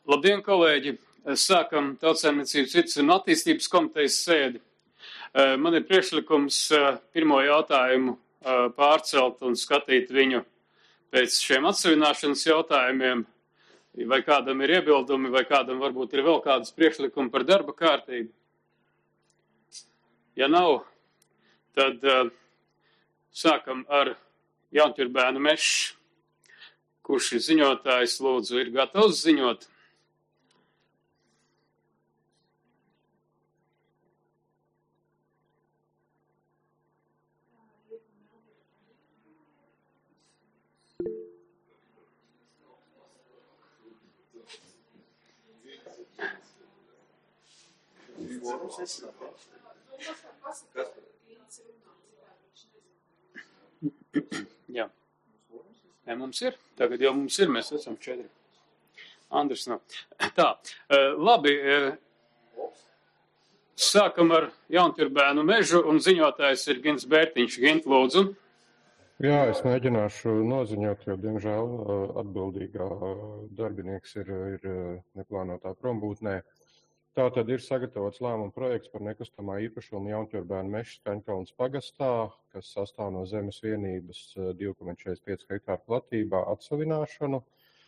Labdien, kolēģi! Sākam Tautsaimniecības vides un attīstības komitejas sēdi. Man ir priekšlikums pirmo jautājumu pārcelt un skatīt viņu pēc šiem atsevināšanas jautājumiem. Vai kādam ir iebildumi, vai kādam varbūt ir vēl kādas priekšlikumi par darba kārtību? Ja nav, tad sākam ar Jaunturbēnu Mežs. Kurš ir ziņotājs, lūdzu, ir gatavs ziņot? Jā. Nē, mums ir. Tagad jau mums ir. Mēs esam 4. Andris nav. Tā. Labi. Sākam ar Jaunturbēnu Mežu un ziņotājs ir Gins Bērtiņš. Gint, lūdzu. Jā, es mēģināšu noziņot, jo, diemžēl, atbildīgā darbinieks ir neplānotā prombūtnē. Tā tad ir sagatavots lēmuma projekts par nekustamā īpašuma Jaunturbēnu Mežs Kaņkalnes pagastā, kas sastāv no zemes vienības 2,45 hektāru platībā atsavināšanu.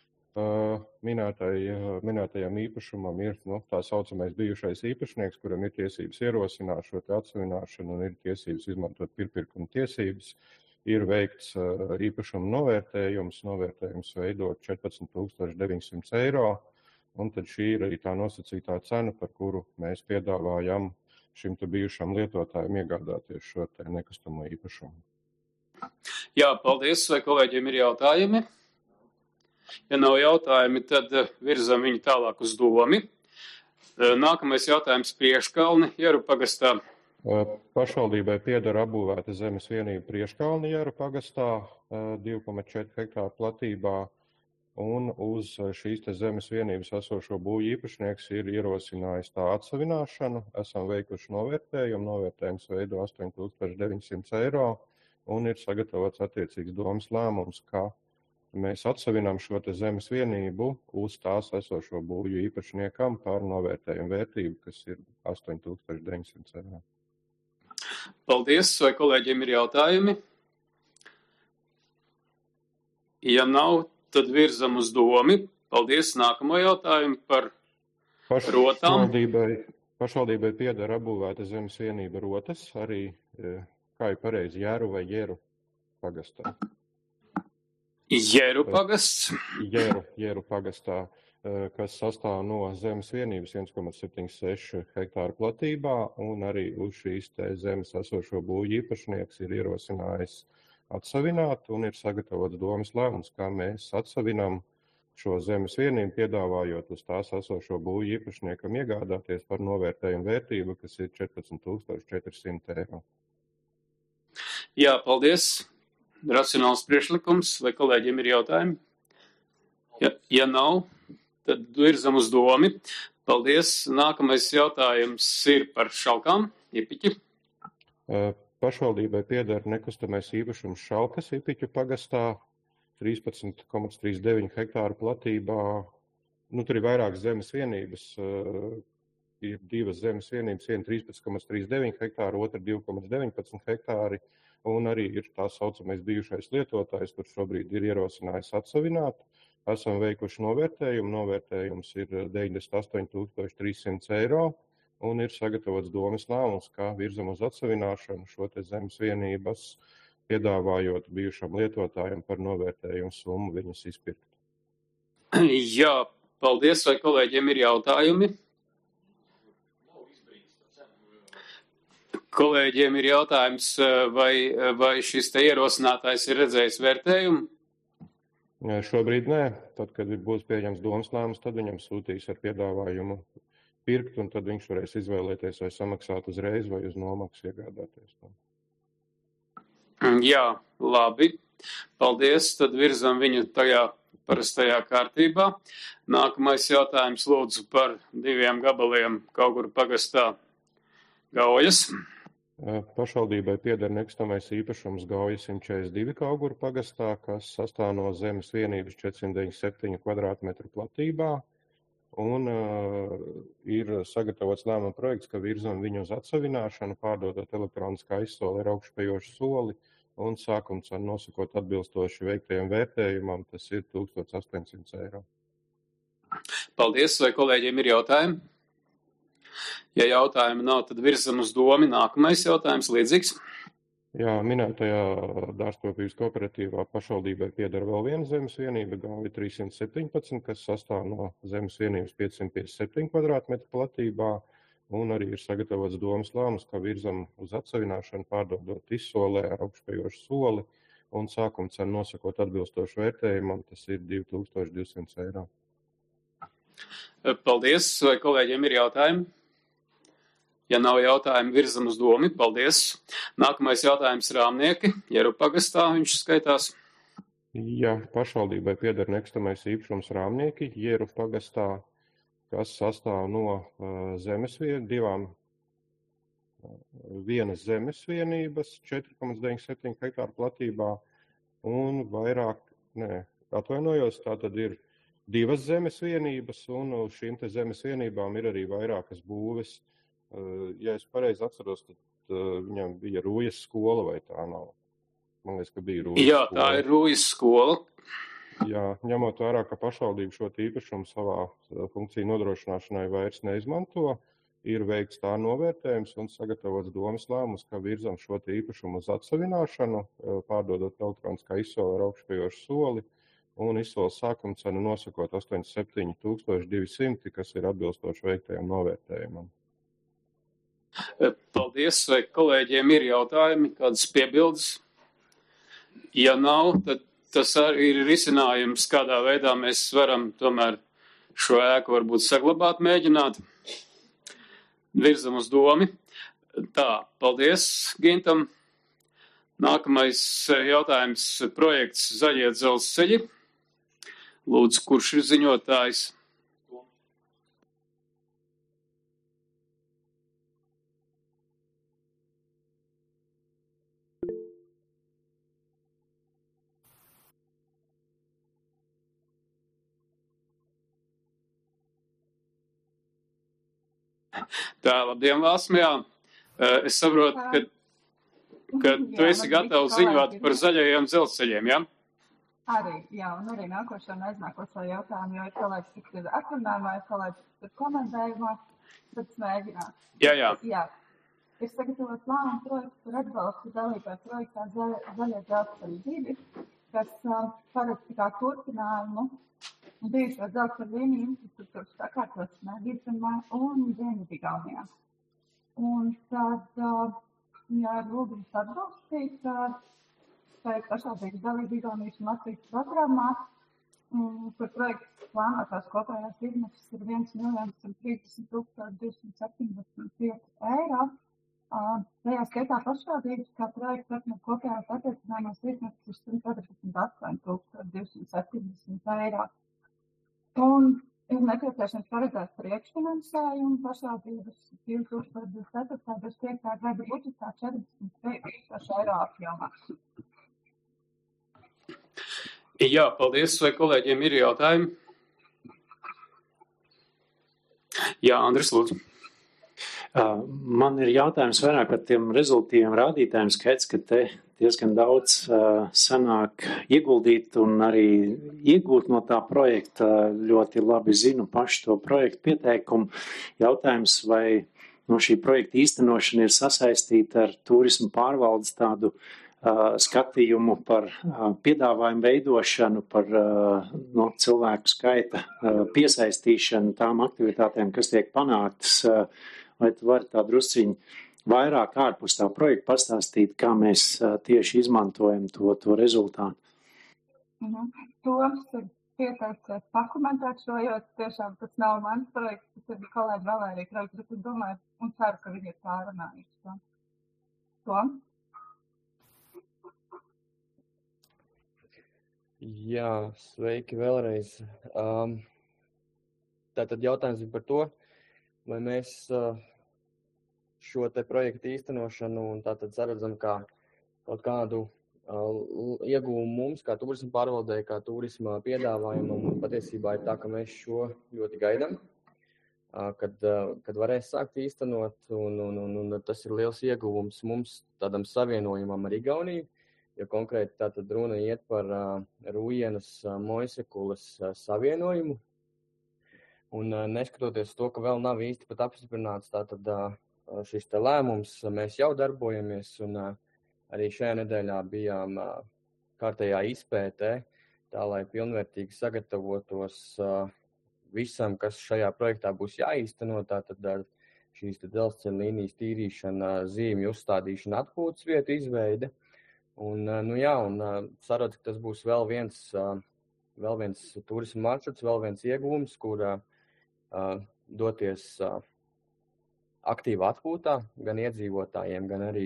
Minētajam īpašumam ir tā saucamais bijušais īpašnieks, kuram ir tiesības ierosināt šo atsavināšanu un ir tiesības izmantot pirmpirkuma tiesības. Ir veikts īpašuma novērtējums veidot 14,900 eiro. Un tad šī ir arī tā nosacītā cena, par kuru mēs piedāvājam šim te bijušam lietotājiem iegādāties šo te nekustamo īpašumu. Jā, paldies. Vai kolēģiem ir jautājumi? Ja nav jautājumi, tad virzam viņu tālāk uz domi. Nākamais jautājums Prieškalni, Jeru pagastā. Pašvaldībai pieder apbūvēta zemes vienība Prieškalni Jeru pagastā 2,4 hektāru platībā. Un uz šīs te zemes vienības esošo būvju īpašnieks ir ierosinājis tā atsavināšanu. Esam veikuši novērtējumu. Novērtējums veido 8,900 eiro un ir sagatavots attiecīgs domas lēmums, ka mēs atsavinām šo te zemes vienību uz tās esošo būvju īpašniekam par novērtējumu vērtību, kas ir 8,900 eiro. Paldies. Vai kolēģiem ir jautājumi? Ja nav, tad virzam uz domi. Paldies. Nākamo jautājumu par rotām. Pašvaldībai pieder apbūvēta zemes vienība Rotas, arī, kā ir pareizi, Jeru vai Jeru pagastā. Jeru pagasts. Jeru pagastā, kas sastāv no zemes vienības 1,76 hektāru platībā, un arī uz šīs te zemes esošo būvju īpašnieks ir ierosinājis atsavināt, un ir sagatavots domas lēmums, kā mēs atsavinām šo zemes vienību, piedāvājot uz tās esošo būvju īpašniekam iegādāties par novērtējumu vērtību, kas ir 14,400 eiro. Jā, paldies. Racionāls priekšlikums. Vai kolēģiem ir jautājumi? Ja nav, tad virzam uz domi. Paldies. Nākamais jautājums ir par Šalkām. Ipiķi. Pašvaldībai pieder nekustamais īpašums Šalkas Ipiķu pagastā 13,39 hektāru platībā. Tur ir vairākas zemes vienības. Ir divas zemes vienības, viena 13,39 hektāru, otra 2,19 hektāri. Un arī ir tā saucamais bijušais lietotājs, kurš šobrīd ir ierosinājis atsavināt. Esam veikuši novērtējumu. Novērtējums ir 98,300 eiro. Un ir sagatavots domas lēmums, kā virzam uz atsavināšanu šo te zemes vienības, piedāvājot bijušam lietotājiem par novērtējumu summu viņas izpirkt. Jā, paldies. Vai kolēģiem ir jautājumi? Kolēģiem ir jautājums, vai šis te ierosinātājs ir redzējis vērtējumu? Šobrīd nē. Tad, kad būs pieņems domas lēmums, tad viņam sūtīs ar piedāvājumu pirkt, un tad viņš varēs izvēlēties, vai samaksāt uzreiz, vai uz nomaksu iegādāties. Jā, labi. Paldies. Tad virzam viņu tajā parastajā kārtībā. Nākamais jautājums lūdzu par 2 gabaliem Kauguru pagastā Gaujas. Pašvaldībai pieder nekustamais īpašums Gauja 142 Kauguru pagastā, kas sastāv no zemes vienības 497 kvadrātmetru platībā. Un ir sagatavots lēmuma projekts, ka virzam viņu uz atsavināšanu, pārdodot elektroniskā izsoli ar augšupejošu soli un sākuma cenu nosakot atbilstoši veiktajam vērtējumam, tas ir 1800 eiro. Paldies, vai kolēģiem ir jautājumi? Ja jautājumi nav, tad virzam uz domi. Nākamais jautājums līdzīgs. Jā, minētajā dārzkopības kooperatīvā pašvaldībai pieder vēl viena zemes vienība, Gāvi 317, kas sastāv no zemes vienības 557 kvadrātmetru platībā, un arī ir sagatavots domas lēmums, ka virzam uz atsavināšanu, pārdodot izsolē ar augšupejošu soli, un sākuma cenu nosakot atbilstošu vērtējumam, tas ir 2200 eiro. Paldies, vai kolēģiem ir jautājumi? Ja nav jautājumu, virzam uz domi. Paldies. Nākamais jautājums Rāmnieki. Jeru pagastā viņš skaitās. Jā, pašvaldībai pieder nekustamais īpašums Rāmnieki, Jeru pagastā, kas sastāv no vienas zemes vienības 4,97 hektāru platībā un tātad ir 2 zemes vienības, un uz šīm te zemes vienībām ir arī vairākas būves. Ja es pareizi atceros, tad viņam bija Rūjas skola, vai tā nav? Man liekas, ka bija Rūjas skola. Jā, tā ir Rūjas skola. Jā, ņemot vērā, ka pašvaldība šo īpašumu savā funkciju nodrošināšanai vairs neizmanto, ir veikts tā novērtējums un sagatavots domas lēmums, ka virzam šo īpašumu uz atsavināšanu, pārdodot elektroniskā izsoli ar augšupejošu soli, un izsoles sākuma cenu nosakot 87,200, kas ir atbilstoši veiktajam novērtējumam. Paldies, vai kolēģiem ir jautājumi, kādas piebildes? Ja nav, tad tas arī ir risinājums, kādā veidā mēs varam tomēr šo ēku varbūt saglabāt, mēģināt. Virzam uz domi. Tā, paldies Gintam. Nākamais jautājums projekts Zaļie dzelzceļi. Lūdzu, kurš ir ziņotājs? Tā, labdien, Vāsma, jā. Es saprotu, ka tu esi gatavs ziņot par zaļajiem dzelzceļiem, jā? Arī, jā, un arī nākošo un aiznākošo jautājumu, jo ir kolēģis, kas ir atrunājumā, ir kolēģis, kas ir komentējumā, bet es mēģināšu. Jā. Ir sagatavots lēmuma projekts par atbalstu dalībai projektā Zaļie dzelzceļi 2, kas paredz kā turpinājumu bijušo dzelzceļu līniju infrastruktūras sakārtošanai Vidzemē un Dienvidigaunijā. Un tad, ja lūgums atbalstīt pašvaldības dalību Igaunijas un Latvijas programmā, par projektu plānotās kopējās izmaksas ir 1.130.275 eiro. Tajā skaitā pašvaldības kā projekts apņem kopējās attiecinājumās izmaksas 148.270 eiro. Un ir nepieciešams paredzēt priekšfinansējumu pašvaldības 2024. gada budžetā 43.000 eiro apjomā. Jā, paldies, vai kolēģiem ir jautājumi? Jā, Andris, lūdzu. Man ir jautājums vairāk par tiem rezultīviem rādītājiem. Skaidrs, ka te diezgan daudz sanāk ieguldīt un arī iegūt no tā projekta. Ļoti labi zinu pašu to projektu pieteikumu. Jautājums, vai no šī projekta īstenošana ir sasaistīta ar turismu pārvaldes tādu skatījumu par piedāvājumu veidošanu, par cilvēku skaita piesaistīšanu tām aktivitātēm, kas tiek panāktas. Vai tu vari tā drusciņu vairāk ārpus tā projekta pastāstīt, kā mēs tieši izmantojam to rezultātu? Toms ir pieteicies pakomentēt šo, jo tiešām tas nav mans projekts, tas ir kolēģi Valērija projekts, bet es domāju un ceru, ka viņi ir pārunājuši. Tom? Jā, sveiki vēlreiz. Tātad jautājums ir par to, vai mēs šo te projektu īstenošanu un tātad saredzam kā kaut kādu iegūmu mums, kā turisma pārvaldē, kā turisma piedāvājumam, un patiesībā ir tā, ka mēs šo ļoti gaidām, kad varēs sākt īstenot, un tas ir liels ieguvums mums tādam savienojumam ar Igauniju, jo konkrēti tātad runa iet par Rūjenas Moisekulas savienojumu, un neskatoties to, ka vēl nav īsti pat apstiprināts tātad šis te lēmums, mēs jau darbojamies, un arī šajā nedēļā bijām kārtējā izpētē, tā lai pilnvērtīgi sagatavotos visam, kas šajā projektā būs jāīstenot, tātad šīs dzelzceļa līnijas tīrīšana, zīmju uzstādīšana, atpūtas vietu izveide. Un saredzu, ka tas būs vēl viens turisma maršruts, vēl viens iegūms, kur doties aktīvā atpūtā, gan iedzīvotājiem, gan arī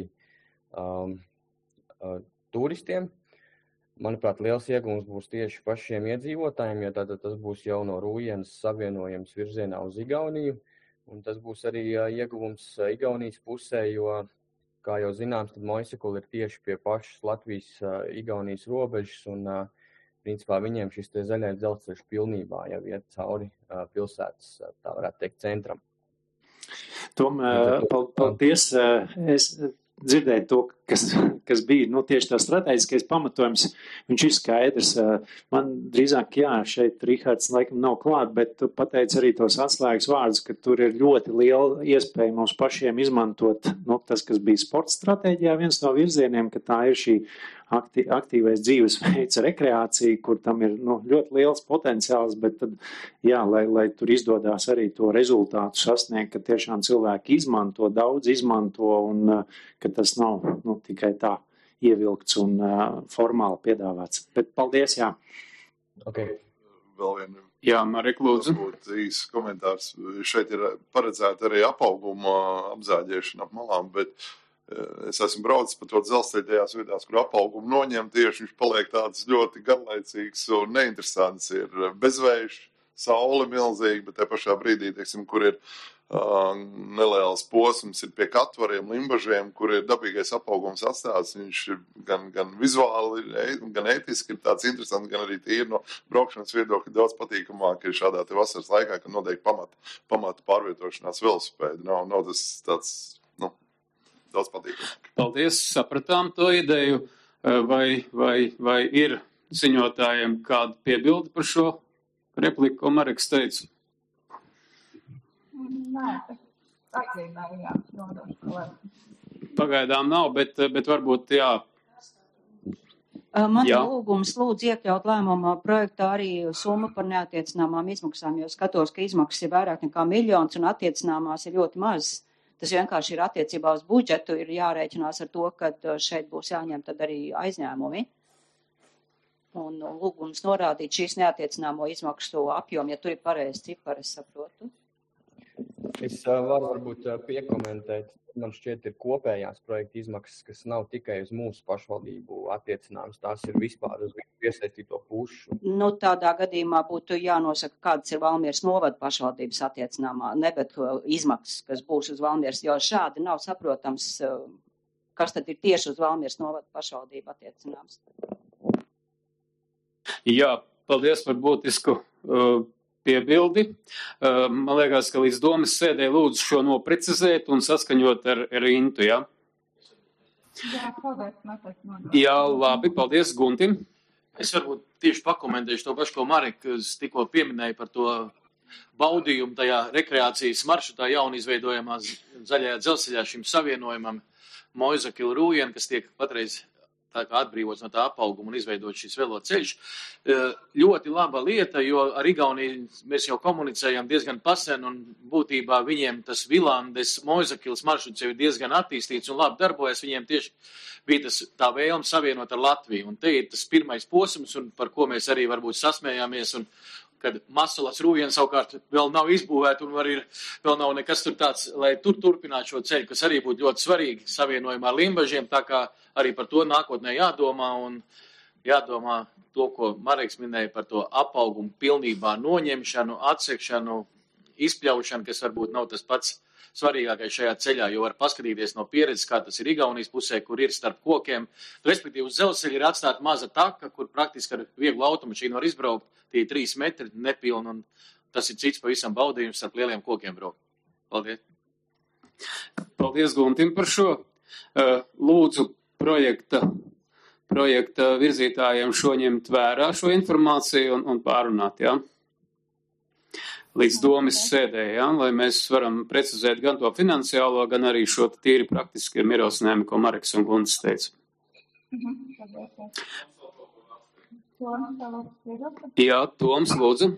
turistiem. Manuprāt, liels iegūms būs tieši pašiem iedzīvotājiem, jo tātad tas būs jau no Rūjenas savienojums virzienā uz Igauniju, un tas būs arī ieguvums Igaunijas pusē, jo, kā jau zināms, tad Moisekula ir tieši pie pašas Latvijas-Igaunijas robežas, un principā viņiem šis te zaļais dzelzceļš pilnībā jau iet cauri pilsētas, tā varētu teikt, centram. Tom, paldies. Es dzirdēju to, kas bija tieši tā strateģiskais pamatojums. Viņš ir skaidrs. Man drīzāk, šeit Rihards laikam nav klāt, bet tu pateici arī tos atslēgas vārdus, ka tur ir ļoti liela iespēja mums pašiem izmantot tas, kas bija sporta stratēģijā, viens no virzieniem, ka tā ir šī aktīvais dzīvesveids, rekreācija, kur tam ir ļoti liels potenciāls, bet tad, lai tur izdodās arī to rezultātu sasniegt, ka tiešām cilvēki izmanto, daudz izmanto, un ka tas nav tikai tā ievilkts un formāli piedāvāts. Bet paldies, jā. Okay. Vēl vienu. Jā, Marek, lūdzu. Īsts komentārs. Šeit ir paredzēta arī apauguma apzāģēšana ap malām, bet es esmu braucis pa to dzelzceļu tajās vietās, kur apaugumu noņem tieši, viņš paliek tāds ļoti garlaicīgs un neinteresants. Ir bezvējš, saule milzīga, bet te pašā brīdī, kur ir neliels posms ir pie katvariem, limbažiem, kur ir dabīgais apaugums atstāts. Viņš ir gan vizuāli, gan ētiski ir tāds interesants, gan arī tīri no braukšanas viedokļa daudz patīkamāk ir šādā te vasaras laikā, kad notiek pamata pārvietošanās velosipēdi. Nav tas tāds, daudz patīkamāk. Paldies, sapratām to ideju. Vai ir ziņotājiem kāda piebilde par šo repliku, ko Mareks teica? Nē, tas atzīmēja, nodošu. Pagaidām nav, bet varbūt, jā. Man ir lūgums lūdzu iekļaut lēmumā projektā arī summa par neattiecināmām izmaksām, jo skatos, ka izmaksas ir vairāk nekā 1 miljons un attiecināmās ir ļoti maz. Tas vienkārši ir attiecībā uz budžetu, ir jārēķinās ar to, ka šeit būs jāņem tad arī aizņēmumi. Un lūgums norādīt šīs neattiecināmo izmaksu apjomu, ja tur ir pareizi cipari, es saprotu. Es varu varbūt piekomentēt. Man šķiet ir kopējās projekta izmaksas, kas nav tikai uz mūsu pašvaldību attiecināmas, tās ir vispār uz iesaistīto pušu. Tādā gadījumā būtu jānosaka, kādas ir Valmieras novada pašvaldības attiecināmā, ne bet izmaksas, kas būs uz Valmieras, jo šādi nav saprotams, kas tad ir tieši uz Valmieras novada pašvaldību attiecināms. Jā, paldies par būtisku piebildi. Man liekas, ka līdz domas sēdē lūdzu šo noprecizēt un saskaņot ar Intu, jā? Jā, paldies, Jā, labi, paldies, Guntim. Es varbūt tieši pakomentēšu to pašu, ko Marek tikko pieminēja par to baudījumu tajā rekreācijas maršrutā jaunizveidojamā zaļajā dzelzceļā šim savienojumam Moisekula Rūjena, kas tiek patreiz tā kā atbrīvots no tā apauguma un izveidot šis veloceļš. Ļoti laba lieta, jo ar Igauniju mēs jau komunicējam diezgan pasen un būtībā viņiem tas Vilandes Moisekulas maršruts jau ir diezgan attīstīts un labi darbojas. Viņiem tieši bija tā vēlme savienot ar Latviju. Un te ir tas pirmais posms, un par ko mēs arī varbūt sasmējāmies, un kad Masalas Rūjena savukārt vēl nav izbūvēta un vēl nav nekas tur tāds, lai tur turpinātu šo ceļu, kas arī būtu ļoti svarīgi savienojumā ar Limbažiem, tā kā arī par to nākotnē jādomā un jādomā to, ko Mareks minēja par to apaugumu pilnībā noņemšanu, atsekšanu, izpļaušana, kas varbūt nav tas pats svarīgākais šajā ceļā, jo var paskatīties no pieredzes, kā tas ir Igaunijas pusē, kur ir starp kokiem. Respektīvi, uz dzelzceļa ir atstāta maza taka, kur praktiski ar vieglu automašīnu var izbraukt, tie 3 metri nepilni, un tas ir cits pavisam baudījums starp lieliem kokiem braukt. Paldies. Paldies Guntim par šo. Lūdzu projekta virzītājiem šo ņemt vērā, šo informāciju un pārunāt, jā? Līdz domas sēdē, jā? Lai mēs varam precizēt gan to finansiālo, gan arī šo tīri praktiski ierosinājumu, ko Mareks un Guntis teica. Jā, Toms, lūdzu.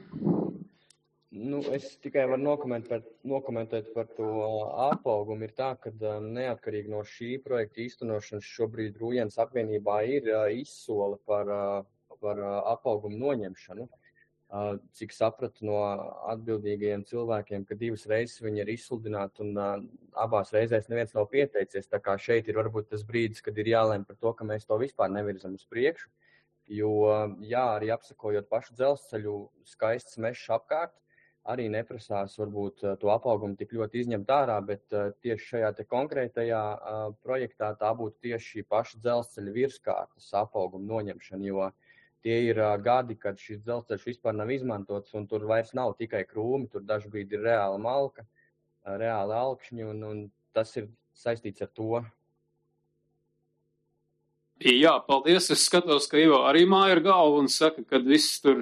Es tikai varu nokomentēt par to apaugumu. Ir tā, ka neatkarīgi no šī projekta īstenošanas šobrīd Rūjienas apvienībā ir izsole par apaugumu noņemšanu. Cik sapratu no atbildīgajiem cilvēkiem, ka 2 reizes viņi ir izsludināti un abās reizēs neviens nav pieteicies. Tā kā šeit ir varbūt tas brīdis, kad ir jālēm par to, ka mēs to vispār nevirzam uz priekšu. Jo, jā, arī apsakojot pašu dzelzceļu skaists mešs apkārt, arī neprasās varbūt to apaugumu tik ļoti izņemt ārā, bet tieši šajā te konkrētajā projektā tā būtu tieši šī paša dzelzceļa virskārtas apauguma noņemšana, jo tie ir gadi, kad šis dzelzceļš vispār nav izmantots un tur vairs nav tikai krūmi, tur dažbrīd ir reāla malka, reāli alkšņi un tas ir saistīts ar to. Jā, paldies. Es skatos, ka Ivo arī māja ar galvu un saka, ka viss tur.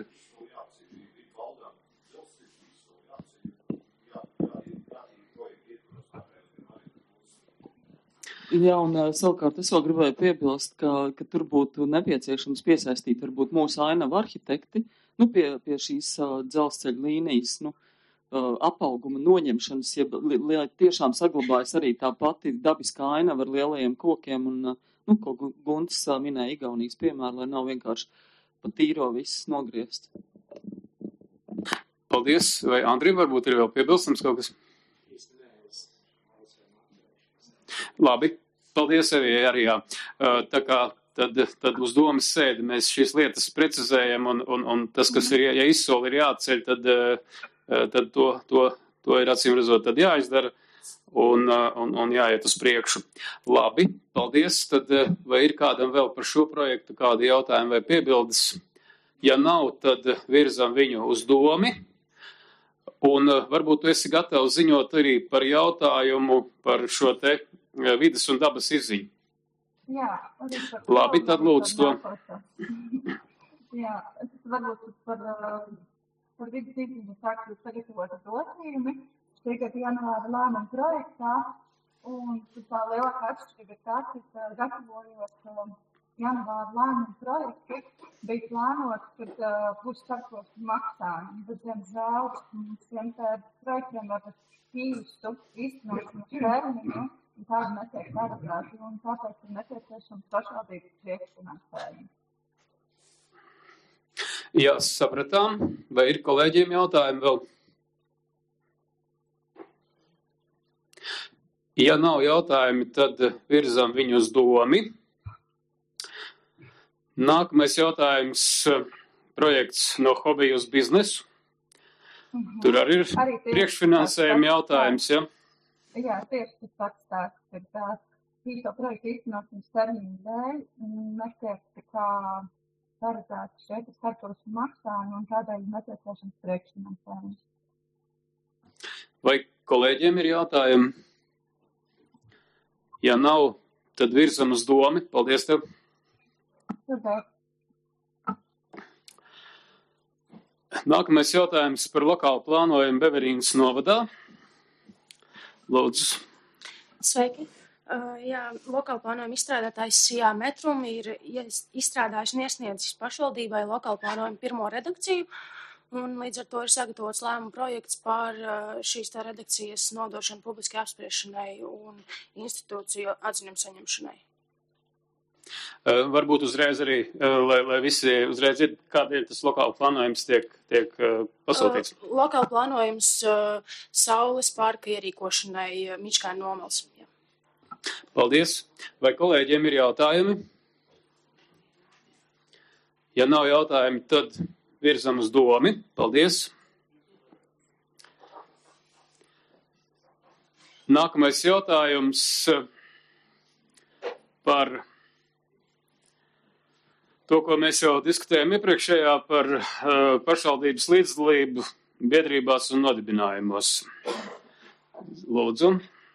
Jā, un savukārt es vēl gribēju piebilst, ka tur būtu nepieciešams piesaistīt varbūt mūsu ainavu arhitekti, pie šīs dzelzceļa līnijas, apauguma noņemšanas, lai tiešām saglabājas arī tā pati dabiskā ainava ar lielajiem kokiem un, ko Guntis minēja Igaunijas piemēru, lai nav vienkārši pa tīro viss nogriezt. Paldies. Vai Andri varbūt ir vēl piebilstams kaut kas? Labi, paldies arī, jā. Tā kā tad uz domas sēdi mēs šīs lietas precizējam un tas, kas ir, ja izsoli ir jāceļ, tad to ir acīm redzot, tad jāizdara un jāiet uz priekšu. Labi, paldies. Tad vai ir kādam vēl par šo projektu kādi jautājumi vai piebildes? Ja nav, tad virzam viņu uz domi. Un varbūt tu esi gatavs ziņot arī par jautājumu par šo te vides un dabas izziņu. Jā. Labi, tad lūdzu to. Jā, es varbūt par vidas izziņu sāku sagatavot grozījumi. Tagad janvāra lēmuma projektā, un tā lielākā atšķirība ir tā, ka gatavojot janvāra lēmuma projektu, bija plānots, ka būs starpos maksājumi, bet, diemžēl, mums tiem projektiem var īstu īstenošanas termiņu, un tādu netiek paredzēti, un tāpēc ir nepieciešams pašvaldības priekšfinansējums. Jā, sapratām. Vai ir kolēģiem jautājumi vēl? Ja nav jautājumi, tad virzam viņu uz domi. Nākamais jautājums projekts no hobija uz biznesu. Tur arī ir priekšfinansējuma jautājums, ja? Jā, tieši tas pats stāsts ir tās. Šo projektu īstenošanas termiņu dēļ netiek kā paredzēts šeit starpos maksājumi un tādēļ nepieciešams priekšfinansējums. Vai kolēģiem ir jautājumi? Ja nav, tad virzam uz domi. Paldies tev. Nākamais jautājums par lokālu plānojumu Beverīnas novadā. Lūdzu. Sveiki. Lokālu plānojumu izstrādātājs Sijā Metrum ir izstrādājis un iesniedzis pašvaldībai lokālu plānojumu pirmo redakciju. Un līdz ar to ir sagatavots lēmuma projekts par šīs tā redakcijas nodošanu publiskai apspriešanai un institūciju atziņumu saņemšanai. Varbūt uzreiz arī, lai visi uzreiz ir, kādēļ tas lokāla plānojums tiek pasūtīts? Lokāla plānojums saules parka ierīkošanai Mičkāņu nomals. Jā. Paldies. Vai kolēģiem ir jautājumi? Ja nav jautājumi, tad virzam uz domi. Paldies. Nākamais jautājums par to, ko mēs jau diskutējām iepriekšējā par pašvaldības līdzdalību biedrībās un nodibinājumos. Lūdzu.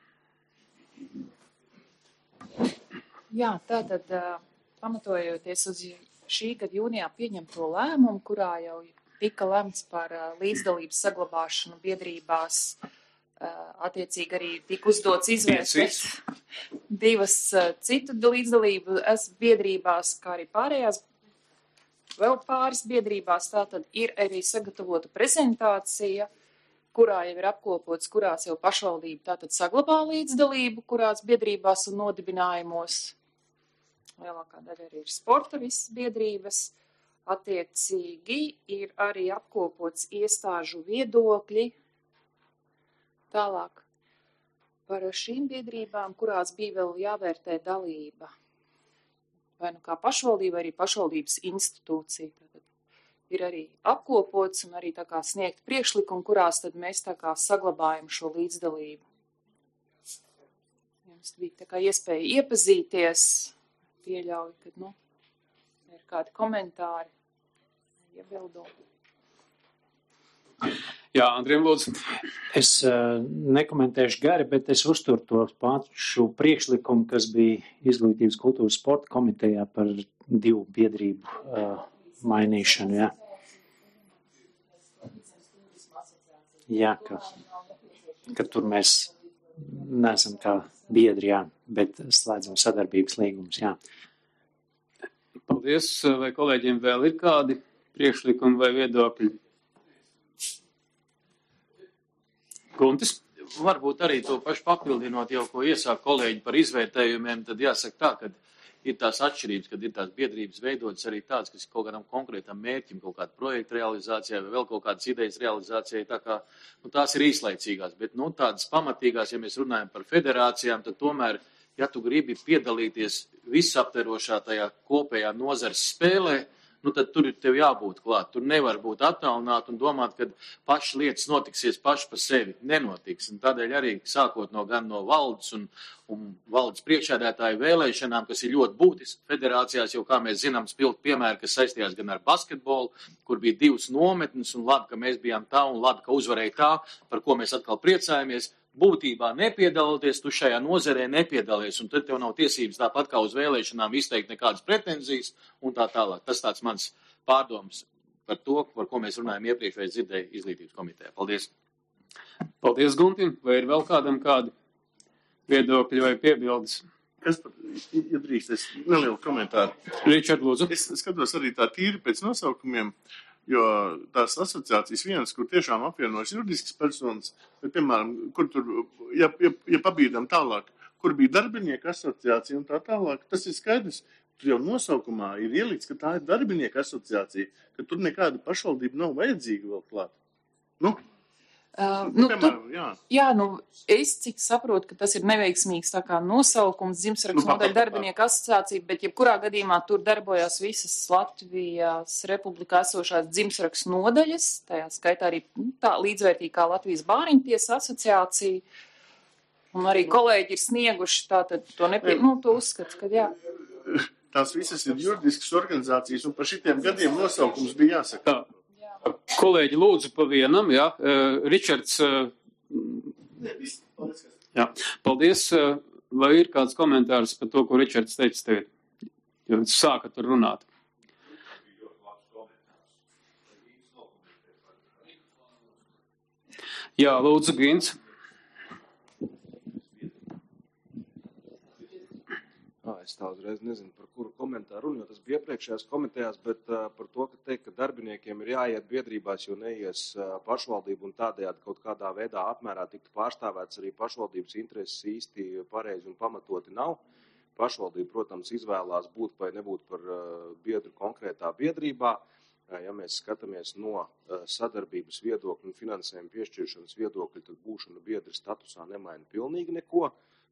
Jā, tātad pamatojoties uz šī gada jūnijā pieņemto lēmumu, kurā jau tika lemts par līdzdalības saglabāšanu biedrībās, attiecīgi arī tika uzdots izvērtēt divas citu līdzdalību biedrībās, kā arī pārējās vēl pāris biedrībās. Tātad ir arī sagatavota prezentācija, kurā jau ir apkopots, kurās jau pašvaldība tātad saglabā līdzdalību, kurās biedrībās un nodibinājumos. Lielākā daļa arī ir sporta visas biedrības. Attiecīgi ir arī apkopots iestāžu viedokļi. Tālāk par šīm biedrībām, kurās bija vēl jāvērtē dalība. Vai nu kā pašvaldība, arī pašvaldības institūcija. Tātad ir arī apkopots un arī tā kā sniegt priekšlikumu, kurās tad mēs tā kā saglabājam šo līdzdalību. Jums bija tā kā iespēja iepazīties, pieļauju, ka, ir kādi komentāri, iebildumi. Jā, Andriem, lūdzu. Es nekomentēšu gari, bet es uzturu to pašu priekšlikumu, kas bija Izglītības kultūras sporta komitejā par divu biedrību mainīšanu. Jā, jā ka tur mēs neesam kā biedri, jā, bet slēdzam sadarbības līgumus. Jā. Paldies. Vai kolēģiem vēl ir kādi priekšlikumi vai viedokļi? Guntis? Varbūt arī to pašu papildinot jau, ko iesāk kolēģi par izvērtējumiem, tad jāsaka tā, ka ir tās atšķirības, kad ir tās biedrības veidotas arī tādas, kas ir kaut kādam konkrētam mērķim, kaut kāda projekta realizācijā vai vēl kaut kādas idejas realizācijai, tā kā tās ir īslaicīgās, bet tādas pamatīgās, ja mēs runājam par federācijām, tad tomēr, ja tu gribi piedalīties visaptverošā tajā kopējā nozares spēlē, tad tur ir tev jābūt klāt. Tur nevar būt attālināt un domāt, ka pašas lietas notiksies paši par sevi. Nenotiks. Un tādēļ arī sākot gan no valdes un valdes priekšsēdētāju vēlēšanām, kas ir ļoti būtiski federācijās, jau kā mēs zinām, spilgt piemēri, kas saistījās gan ar basketbolu, kur bija divas nometnes, un labi, ka mēs bijām tā, un labi, ka uzvarēja tā, par ko mēs atkal priecājamies. Būtībā nepiedaloties, tu šajā nozarē nepiedalies, un tad tev nav tiesības tāpat kā uz vēlēšanām izteikt nekādas pretenzijas un tā tālāk. Tas tāds mans pārdoms par to, par ko mēs runājam iepriekš, vai dzirdēju Izglītības komitejā. Paldies. Paldies, Guntim. Vai ir vēl kādam kādi viedokļi vai piebildes? Kas par, ja drīkst, es nelielu komentāru. Ričard, lūdzu. Es skatos arī tā tīri pēc nosaukumiem, jo tās asociācijas vienas, kur tiešām apvienojas juridiskas personas, bet, piemēram, kur tur, ja pabīdam tālāk, kur bija darbinieku asociācija un tā tālāk, tas ir skaidrs. Tur jau nosaukumā ir ielikts, ka tā ir darbinieku asociācija, ka tur nekāda pašvaldība nav vajadzīga vēl klāt. Es cik saprotu, ka tas ir neveiksmīgs tā kā nosaukums dzimsrakstu nodaļa darbinieku asociācija, bet jebkurā gadījumā tur darbojās visas Latvijas republikā esošās dzimsrakstu nodaļas, tajā skaitā arī tā līdzvērtīgi kā Latvijas bāriņtiesa asociācija, un arī kolēģi ir snieguši tātad to uzskatu, ka jā. Tās visas ir juridiskas organizācijas, un par šitiem gadiem nosaukums bija jāsaka. Kolēģi, lūdzu pa vienam, jā. Ričards. Jā. Paldies. Vai ir kāds komentārs par to, ko Ričards teica tev? Jo viņš sāka tur runāt. Jā, lūdzu, Gins. Es tā uzreiz nezinu, par kuru komentāru runu, jo tas bija iepriekšējās komitejās, bet par to, ka teikt, ka darbiniekiem ir jāiet biedrībās, jo neies pašvaldību un tādējādi kaut kādā veidā apmērā tiktu pārstāvēts arī pašvaldības intereses īsti pareizi un pamatoti nav. Pašvaldība, protams, izvēlās būt vai nebūt par biedru konkrētā biedrībā. Ja mēs skatāmies no sadarbības viedokļa un finansējuma piešķiršanas viedokļa, tad būšana biedra statusā nemaina pilnīgi neko.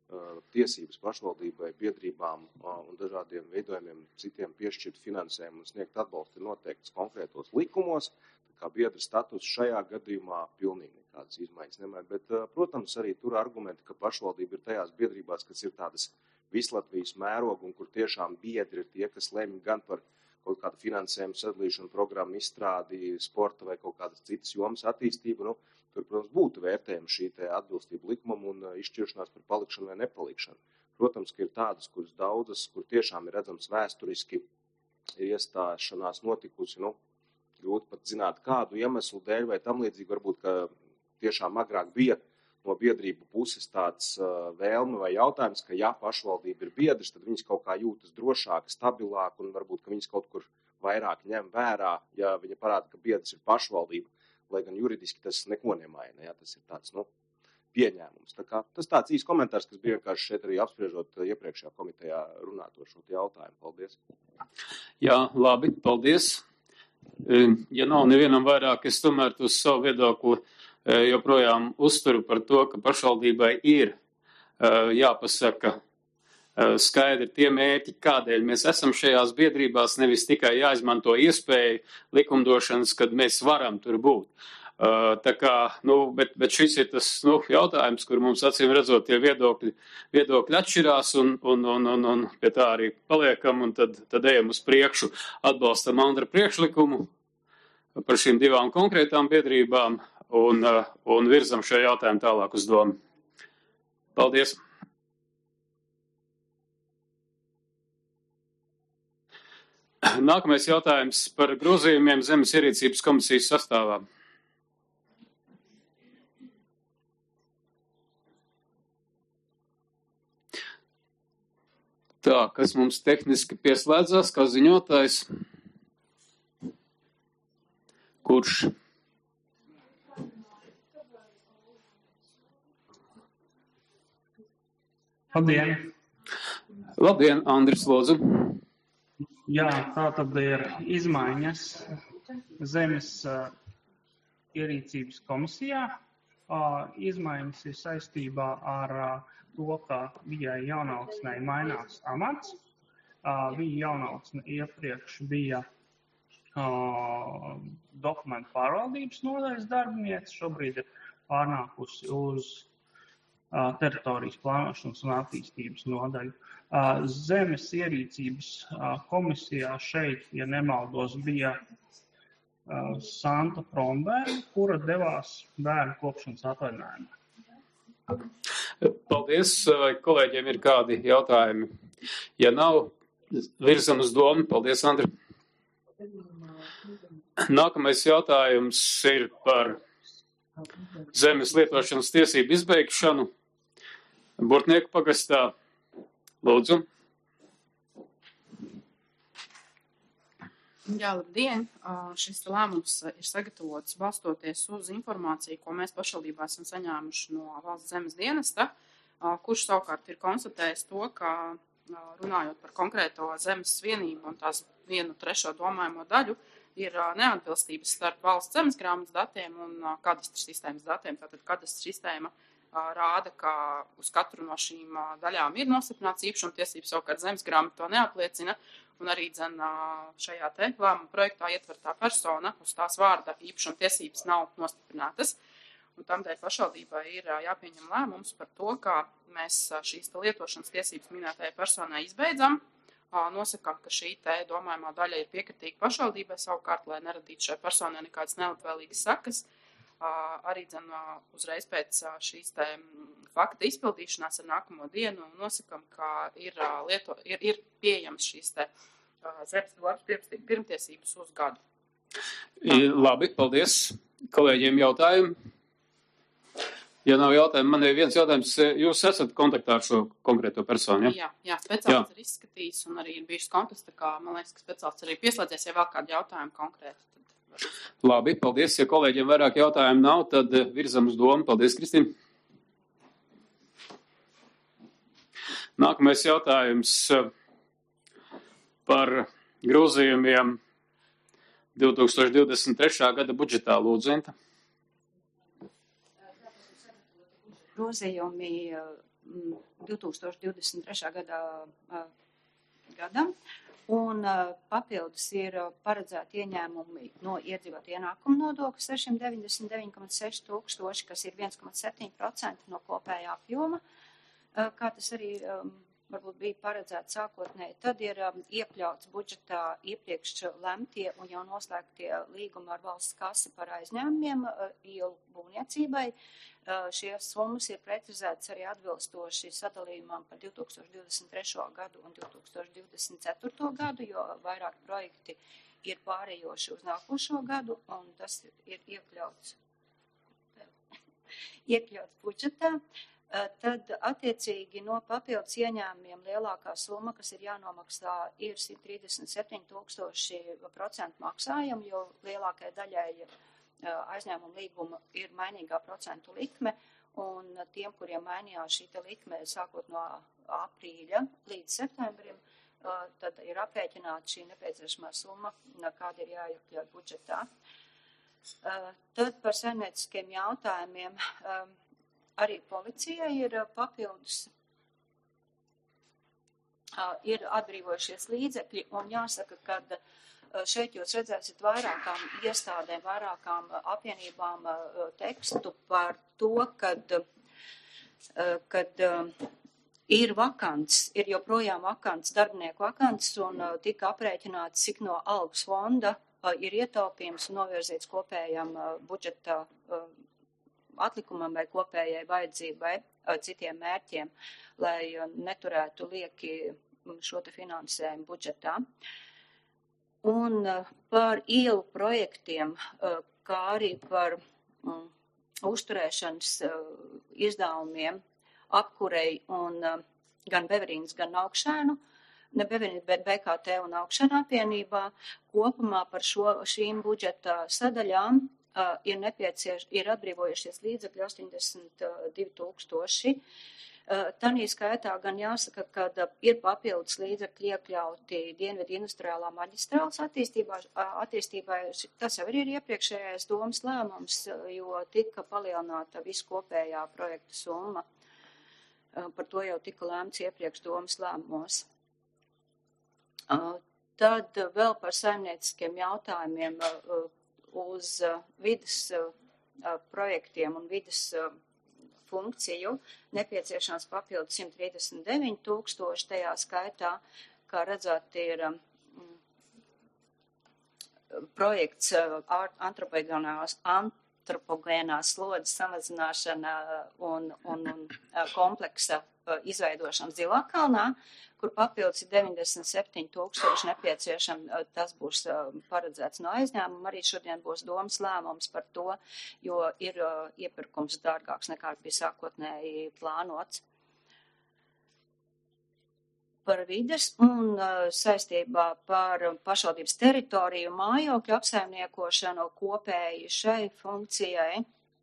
tiesības pašvaldībai, biedrībām un dažādiem veidojumiem citiem piešķirt finansējumu un sniegt atbalstu ir noteikts konkrētos likumos, tā kā biedra status šajā gadījumā pilnīgi nekādas izmaiņas nemēr. Bet, protams, arī tur argumenti, ka pašvaldība ir tajās biedrībās, kas ir tādas Vislatvijas mēroga un kur tiešām biedri ir tie, kas lemj gan par kaut kādu finansējumu sadalīšanu, programmu izstrādi, sporta vai kaut kādas citas jomas attīstību. Tur, protams, būtu vērtējama šī atbilstība likumam un izšķiršanās par palikšanu vai nepalikšanu. Protams, ka ir tādas, kuras daudzas, kur tiešām ir redzams vēsturiski ir iestāšanās notikusi, grūti pat zināt kādu iemeslu dēļ vai tam līdzīgi, varbūt, ka tiešām agrāk bija no biedrību puses tāds vēlme vai jautājums, ka ja pašvaldība ir biedrs, tad viņas kaut kā jūtas drošāk, stabilāk un varbūt, ka viņas kaut kur vairāk ņem vērā, ja viņa parāda, ka biedrs ir pašvaldība. Lai gan juridiski tas neko nemaina, ja, tas ir tāds, pieņēmums. Tā kā, tas tāds īsts komentārs, kas bija vienkārši šeit arī apspriežot iepriekšējā komitejā runāto šo jautājumu. Paldies. Jā, labi, paldies. Ja nav nevienam vairāk, es tomēr uz savu viedokli joprojām uzturu par to, ka pašvaldībai ir jāpasaka skaidri tie mērķi, kādēļ mēs esam šajās biedrībās, nevis tikai jāizmanto iespēju likumdošanas, kad mēs varam tur būt. Tā kā, bet šis ir tas jautājums, kur mums acīm redzot tie viedokļi atšķirās un pie tā arī paliekam un tad ejam uz priekšu, atbalstam Andra priekšlikumu par šīm divām konkrētām biedrībām un virzam šo jautājumu tālāk uz domu. Paldies! Nākamais jautājums par grozījumiem Zemes ierīcības komisijas sastāvā. Tā, kas mums tehniski pieslēdzās, kā ziņotājs? Kurš? Labdien! Labdien, Andris Lodzu! Jā, tā tad ir izmaiņas Zemes ierīcības komisijā. Izmaiņas ir saistībā ar to, ka Vijai Jaunauksnei mainās amats. Viņa Jaunauksne iepriekš bija dokumentu pārvaldības nodaļas darbiniece, šobrīd ir pārnākusi uz teritorijas plānošanas un attīstības nodaļu. Zemes ierīcības komisijā šeit, ja nemaldos, bija Santa Promberga, kura devās bērnu kopšanas atvaļinājumā. Paldies, vai kolēģiem ir kādi jautājumi? Ja nav, virzam uz domu. Paldies, Andri. Nākamais jautājums ir par zemes lietošanas tiesību izbeigšanu Burtnieku pagastā. Lūdzu. Jā, labdien! Šis lēmums ir sagatavots balstoties uz informāciju, ko mēs pašvaldībā esam saņēmuši no Valsts zemes dienesta, kurš savukārt ir konstatējis to, ka runājot par konkrēto zemes vienību un tās 1/3 domājamo daļu, ir neatbilstības starp valsts zemes grāmatas datiem un kadastra sistēmas datiem. Tātad kadastra sistēma rāda, ka uz katru no šīm daļām ir nostiprināts īpašumtiesības, savukārt zemes grāmata to neapliecina, un arī šajā te lēmuma projektā ietvertā persona uz tās vārda īpašumtiesības nav nostiprinātas. Un tamdēļ pašvaldībai ir jāpieņem lēmums par to, ka mēs šīs lietošanas tiesības minētajai personai izbeidzam, nosakām, ka šī te domājumā daļa ir piekritīga pašvaldībai, savukārt, lai neradītu šai personai nekādas nelabvēlīgas sakas, arī uzreiz pēc šīs te fakta izpildīšanās ar nākamo dienu nosakam, ka ir pieejams šīs te zemes darbs pirmtiesības uz gadu. Labi, paldies. Kolēģiem jautājumi? Ja nav jautājumu, man ir viens jautājums. Jūs esat kontaktā ar šo konkrēto personu, ja? Jā, speciālists ir izskatījis un arī ir bijušas kontakts, tā kā man liekas, ka speciālists arī pieslēdzies, ja vēl kādi jautājumi konkrēti. Labi, paldies. Ja kolēģiem vairāk jautājumu nav, tad virzam uz domu. Paldies, Kristīna. Nākamais jautājums par grozījumiem 2023. gada budžetā. Lūdzu, Enta. Grozījumi 2023. Gadam. Un papildus ir paredzēti ieņēmumi no iedzīvotāju ienākumu nodokļa 699,6 tūkstoši, kas ir 1,7% no kopējā apjoma, kā tas arī varbūt bija paredzēts sākotnēji. Tad ir iekļauts budžetā iepriekš lemtie un jau noslēgtie līgumi ar valsts kasi par aizņēmumiem ielu būvniecībai. Šie summas ir precizētas arī atbilstoši sadalījumam par 2023. gadu un 2024. gadu, jo vairāk projekti ir pārējoši uz nākošo gadu, un tas ir iekļauts budžetā. Tad attiecīgi no papildus ieņēmumiem lielākā summa, kas ir jānomaksā, ir 137,000% maksājumu, jo lielākai daļai aizņēmumu līguma ir mainīgā procentu likme, un tiem, kuriem mainījās šī likme sākot no aprīļa līdz septembrim, tad ir aprēķināta šī nepieciešamā summa, kāda ir jāiekļauj budžetā. Tad par saimnieciskiem jautājumiem arī policijai ir papildus, ir atbrīvojušies līdzekļi, un jāsaka, ka šeit jūs redzēsiet vairākām iestādēm, vairākām apvienībām tekstu par to, kad ir vakants, ir joprojām vakants, darbinieku vakants, un tika aprēķināts, cik no algas fonda ir ietaupījums un novirzīts kopējam budžeta atlikumam vai kopējai vajadzībai citiem mērķiem, lai neturētu lieki šo te finansējumu budžetā. Un par ielu projektiem, kā arī par uzturēšanas izdevumiem apkurei un gan Beverīnas, gan Augšēnu, ne Beverīnas, bet BKT un Augšēna apvienībā, kopumā par šīm budžeta sadaļām ir atbrīvojušies līdzekļi 82,000. Tanī skaitā gan jāsaka, ka ir papildus līdzekļi iekļauti Dienvidu industriālā maģistrāles attīstībai. Tas jau ir iepriekšējais domas lēmums, jo tika palielināta viskopējā projekta summa. Par to jau tika lēmts iepriekš domas lēmumos. Tad vēl par saimnieciskiem jautājumiem uz vidas projektiem un vidas funkciju nepieciešams papildus 139,000, tajā skaitā, kā redzēt, ir projekts antropogēnās slodzes samazināšana un kompleksa izveidošana Zilākalnā, kur papildus ir 97,000 nepieciešami, tas būs paredzēts no aizņēmuma. Arī šodien būs domas lēmums par to, jo ir iepirkums dārgāks nekā bija sākotnēji plānots. Par vides un saistībā par pašvaldības teritoriju mājokļu apsaimniekošanu kopēji šai funkcijai.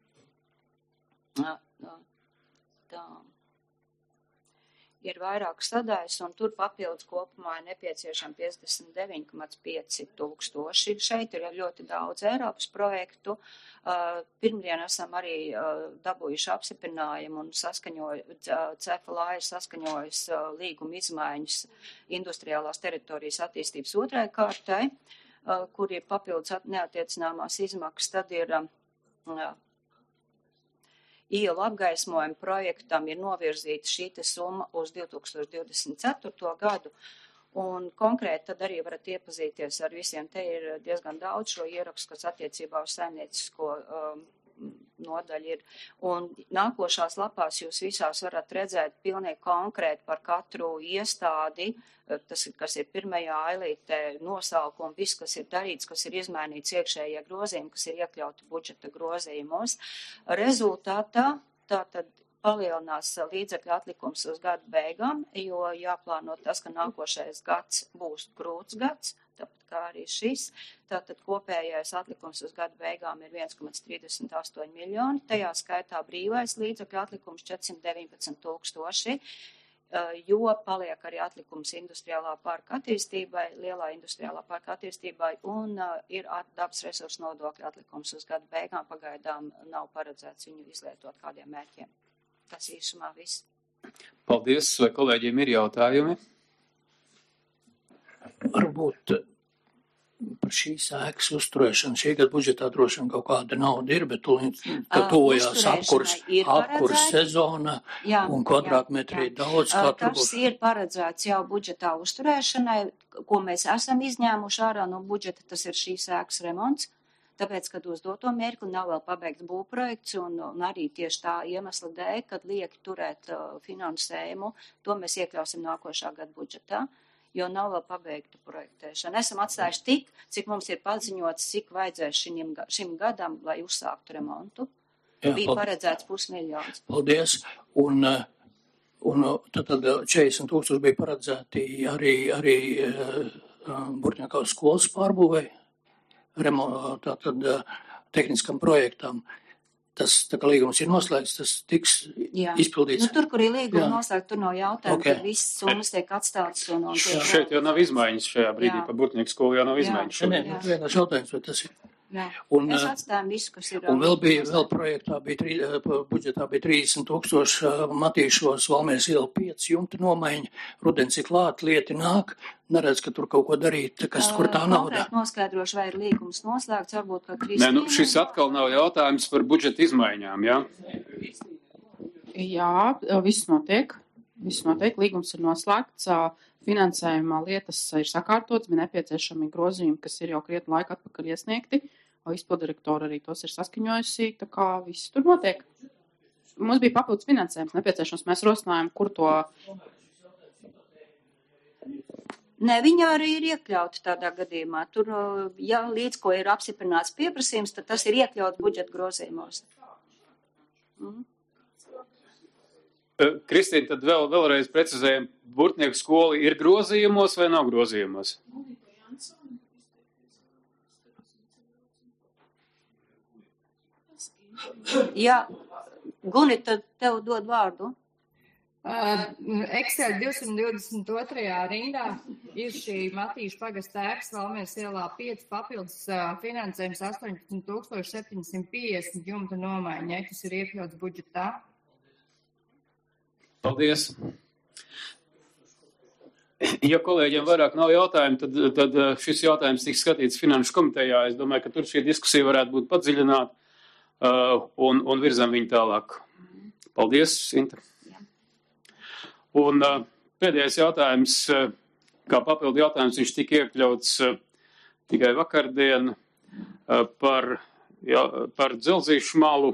Ir vairākas sadaļas, un tur papildus kopumā ir nepieciešami 59,500. Šeit ir ļoti daudz Eiropas projektu. Pirmdien esam arī dabūjuši apstiprinājumu un CFLA ir saskaņojis līguma izmaiņas industriālās teritorijas attīstības otrai kārtai, kur ir papildus neatiecināmās izmaksas. Tad ir ielu apgaismojuma projektam ir novirzīta šī summa uz 2024. gadu, un konkrēti tad arī varat iepazīties ar visiem. Te ir diezgan daudz šo ierakstu, kas attiecībā uz saimniecisko nodaļu ir. Un nākošās lapās jūs visās varat redzēt pilnīgi konkrēti par katru iestādi, kas ir pirmajā ailītē nosaukumu, viss, kas ir darīts, kas ir izmainīts iekšējie grozījumi, kas ir iekļauti budžeta grozījumos. Rezultātā tātad palielinās līdzekļu atlikums uz gadu beigām, jo jāplāno tas, ka nākošais gads būs grūts gads, tāpat kā arī šis. Tātad kopējais atlikums uz gadu beigām ir 1,38 miljoni, tajā skaitā brīvais līdzekļu atlikums 419,000, jo paliek arī atlikums industriālā parka attīstībai, lielā industriālā parka attīstībai, un ir dabas resursu nodokļu atlikums uz gadu beigām. Pagaidām nav paredzēts viņu izlietot kādiem mērķiem. Tas īsumā viss. Paldies, vai kolēģiem ir jautājumi? Varbūt par šīs ēkas uzturēšanu šī gada budžetā droši vien kaut kāda nauda ir, bet tuvojās apkurs sezona un kvadrātmetri daudz. Tas ir paredzēts jau budžetā uzturēšanai, ko mēs esam izņēmuši ārā no budžeta, tas ir šīs ēkas remonts. Tāpēc, kad uz doto mirkli nav vēl pabeigts būvprojekts un arī tieši tā iemesla dēļ, kad lieki turēt finansējumu, to mēs iekļausim nākošā gada budžetā, jo nav vēl pabeigta projektēšana. Esam atstājuši tik, cik mums ir paziņots, cik vajadzēs šim gadam, lai uzsāktu remontu. Bija paredzēts 500 000. Paldies. Un tad 40 000 bija paredzēti arī Burtņākavas skolas pārbūvei. Tātad tehniskam projektam. Tas, tā kā līgums ir noslēgts, tas tiks izpildīts. Tur, kur ir līguma noslēgts, tur nav jautājumu, kad viss summas tiek atstātas. Šeit jau nav izmaiņas šajā brīdī, pa Burtnieku skolu jau nav izmaiņas. Nē, vienkārši jautājums, bet tas ir. Mēs atstājam visu, kas ir. Un vēl projektā budžetā bija 30 000 Matīšos Valmieras iela 5 jumta nomaiņa. Rudens ir klāt, lieti nāk, neredz, ka tur kaut ko darīt, kur tā nauda. Konkrēt noskaidrošu, vai ir līgums noslēgts, varbūt, ka Kristīna. Nē, šis atkal nav jautājums par budžeta izmaiņām, jā? Jā, viss notiek. Līgums ir noslēgts. Finansējumā lietas ir sakārtotas, bija nepieciešami grozījumi, kas ir jau krietni laika atpakaļ iesniegti. Izpildirektora arī tos ir saskaņojusi, tā kā viss tur notiek. Mums bija papildus finansējums nepieciešams, mēs rosinājām, kur to. Nē, viņa arī ir iekļauta tādā gadījumā. Tur, ja līdz ko ir apstiprināts pieprasījums, tad tas ir iekļauts budžeta grozījumos. Kristīna, tad vēlreiz precizējam, Burtnieku skola ir grozījumos vai nav grozījumos? Jā, Guni, tad tev dod vārdu. Excel 222. rindā ir šī Matīša pagasta ēkas Valmieras ielā 5 papildus finansējums 18 750 jumta nomaiņai, kas ir iekļauts budžetā. Paldies. Ja kolēģiem vairāk nav jautājumu, tad šis jautājums tiks skatīts Finanšu komitejā. Es domāju, ka tur šī diskusija varētu būt padziļināta un virzam viņu tālāk. Paldies, Inta. Un pēdējais jautājums, kā papildu jautājums, viņš tika iekļauts tikai vakardien par Dzelzīšu malu,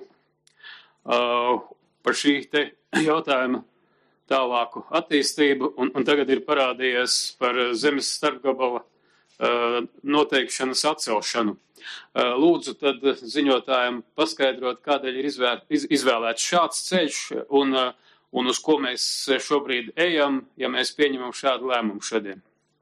par šī te jautājuma tālāku attīstību, un tagad ir parādījies par zemes starpgabala noteikšanas atcelšanu. Lūdzu tad ziņotājiem paskaidrot, kādēļ ir izvēlēts šāds ceļš un uz ko mēs šobrīd ejam, ja mēs pieņemam šādu lēmumu šodien.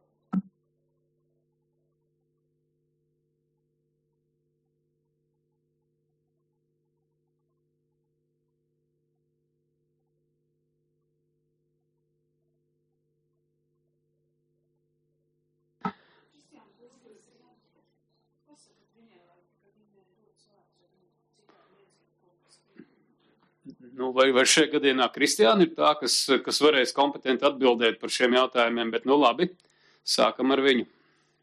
Vai šajā gadījumā Kristiāna ir tā, kas varēs kompetenti atbildēt par šiem jautājumiem, bet labi, sākam ar viņu.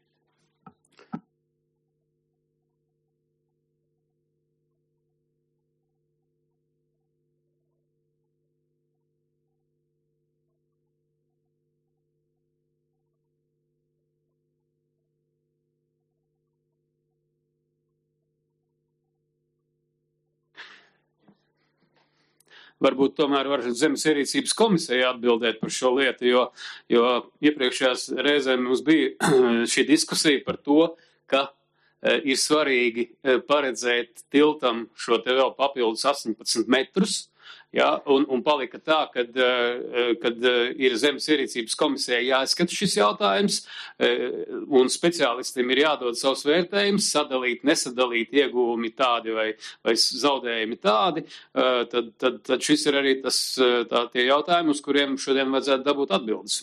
Varbūt tomēr var Zemes ierīcības komisija atbildēt par šo lietu, jo iepriekšējās reizēm mums bija šī diskusija par to, ka ir svarīgi paredzēt tiltam šo te vēl papildus 18 metrus, ja, un palika tā, kad ir Zemes ierīcības komisijai jāizskata šis jautājums, un speciālistiem ir jādod savus vērtējumus, sadalīt, nesadalīt ieguvumi tādi vai zaudējumi tādi, tad šis ir arī tie jautājumi, uz kuriem šodien vajadzētu dabūt atbildes.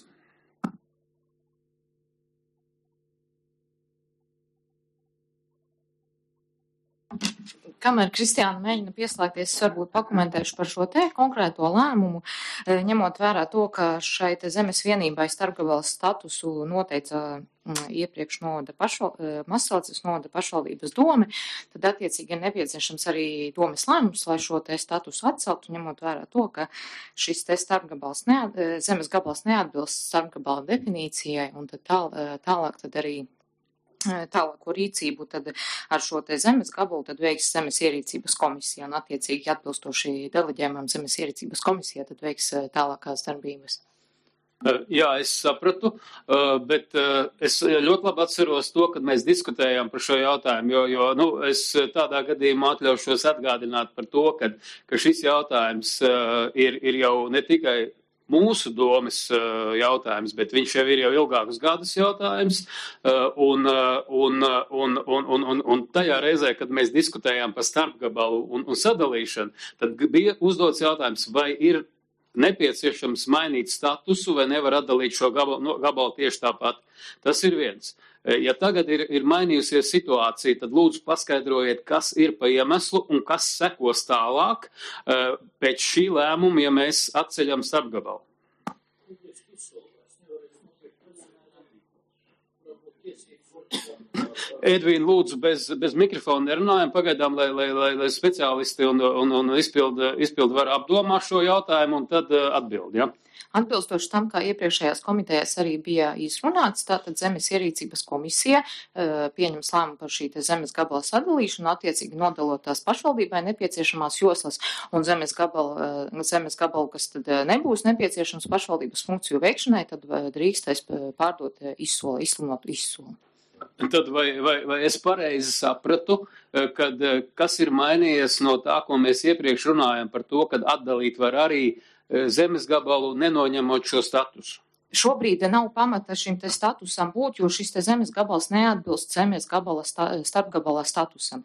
Kamēr Kristiāna mēģina pieslēgties, es varbūt pakomentēšu par šo te konkrēto lēmumu, ņemot vērā to, ka šai te zemes vienībai starpgabalas statusu noteica iepriekš Mazsalces novada pašvaldības dome, tad attiecīgi ir nepieciešams arī domes lēmums, lai šo te statusu atceltu, ņemot vērā to, ka šis te zemes gabals neatbilst starpgabala definīcijai, un tad tālāk tad arī tālāko rīcību tad ar šo te zemes gabalu tad veiks zemes ierīcības komisija un attiecīgi atbilstoši deleģējumam zemes ierīcības komisija tad veiks tālākās darbības. Jā, es sapratu, bet es ļoti labi atceros to, kad mēs diskutējām par šo jautājumu, jo es tādā gadījumā atļaušos atgādināt par to, ka šis jautājums ir jau ne tikai mūsu domes jautājums, bet viņš jau ir jau ilgākus gadus jautājums, un tajā reizē, kad mēs diskutējām par starpgabalu un sadalīšanu, tad bija uzdots jautājums, vai ir nepieciešams mainīt statusu, vai nevar atdalīt šo gabalu tieši tāpat. Tas ir viens. Ja tagad ir mainījusies situācija, tad lūdzu paskaidrojiet, kas ir pa iemeslu un kas sekos tālāk pēc šī lēmuma, ja mēs atceļam starpgabalu. Edvīna, lūdzu, bez mikrofona nerunājam pagaidām, lai speciālisti un izpildu var apdomāt šo jautājumu un tad atbild, ja? Atbilstoši tam, kā iepriekšējās komitejās arī bija izrunāts, tātad zemes ierīcības komisija pieņems lēmumu par šī zemes gabala sadalīšanu, attiecīgi nodalot tās pašvaldībai nepieciešamās joslas un zemes gabalu, kas tad nebūs nepieciešams pašvaldības funkciju veikšanai, tad drīkstēs pārdot izsludinot izsoli. Tad vai es pareizi sapratu, kas ir mainījies no tā, ko mēs iepriekš runājam par to, kad atdalīt var arī zemes gabalu, nenoņemot šo statusu? Šobrīd nav pamata šim te statusam būt, jo šis te zemes gabals neatbilst zemes gabala starpgabala statusam.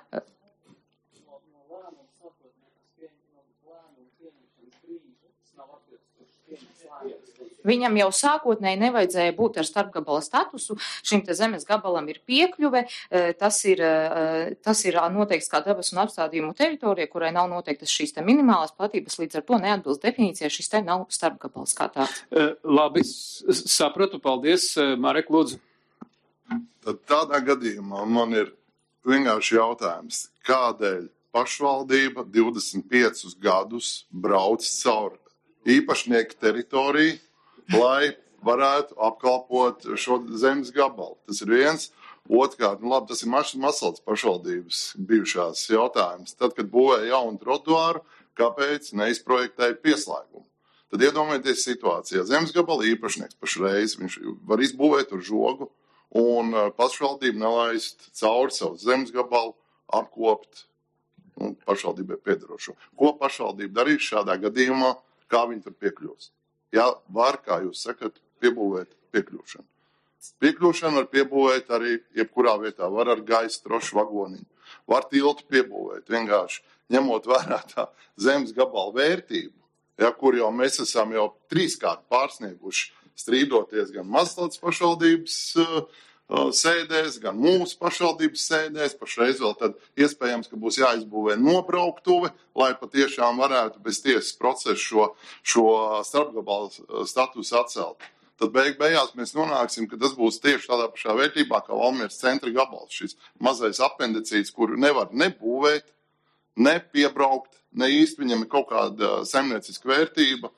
Viņam jau sākotnēji nevajadzēja būt ar starpgabala statusu, šim te zemes gabalam ir piekļuve, tas ir noteikts kā dabas un apstādījumu teritorija, kurai nav noteiktas šīs te minimālās platības, līdz ar to neatbilst definīcijai, šis te nav starpgabals kā tāds. Labi, sapratu, paldies, Marek, lūdzu. Tad tādā gadījumā man ir vienkārši jautājums, kādēļ pašvaldība 25 gadus brauc caur īpašnieku teritoriju, lai varētu apkalpot šo zemes gabalu. Tas ir viens. Otrkārt, labi, tas ir Mazsalces pašvaldības bijušās jautājums. Tad, kad būvēja jaunu trotuāru, kāpēc neizprojektēja pieslēgumu? Tad iedomājieties situācijā. Zemes gabala īpašnieks pašreiz, viņš var izbūvēt ar žogu un pašvaldību nelaist cauri savu zemes gabalu, apkopt pašvaldībai piedarošo. Ko pašvaldība darīs šādā gadījumā, kā viņi tur piekļūst? Ja var, kā jūs sakat, piebūvēt piekļūšanu. Piekļūšanu var piebūvēt arī jebkurā vietā. Var ar gaisa trošu vagoniņu. Var tiltu piebūvēt vienkārši ņemot vērā tā zemes gabala vērtību, ja, kur jau mēs esam jau 3-kārt pārsnieguši strīdoties gan Mazsalces pašvaldības sēdēs, gan mūsu pašvaldības sēdēs. Pašreiz vēl tad iespējams, ka būs jāizbūvē nobrauktuve, lai patiešām varētu bez tiesas procesu šo starpgabalu statusu atcelt. Tad beigās mēs nonāksim, ka tas būs tieši tādā pašā vērtībā kā Valmieras centra gabals. Šis mazais apendicīts, kuru nevar nebūvēt, nepiebraukt, ne īsti viņam ir kaut kāda saimnieciska vērtība,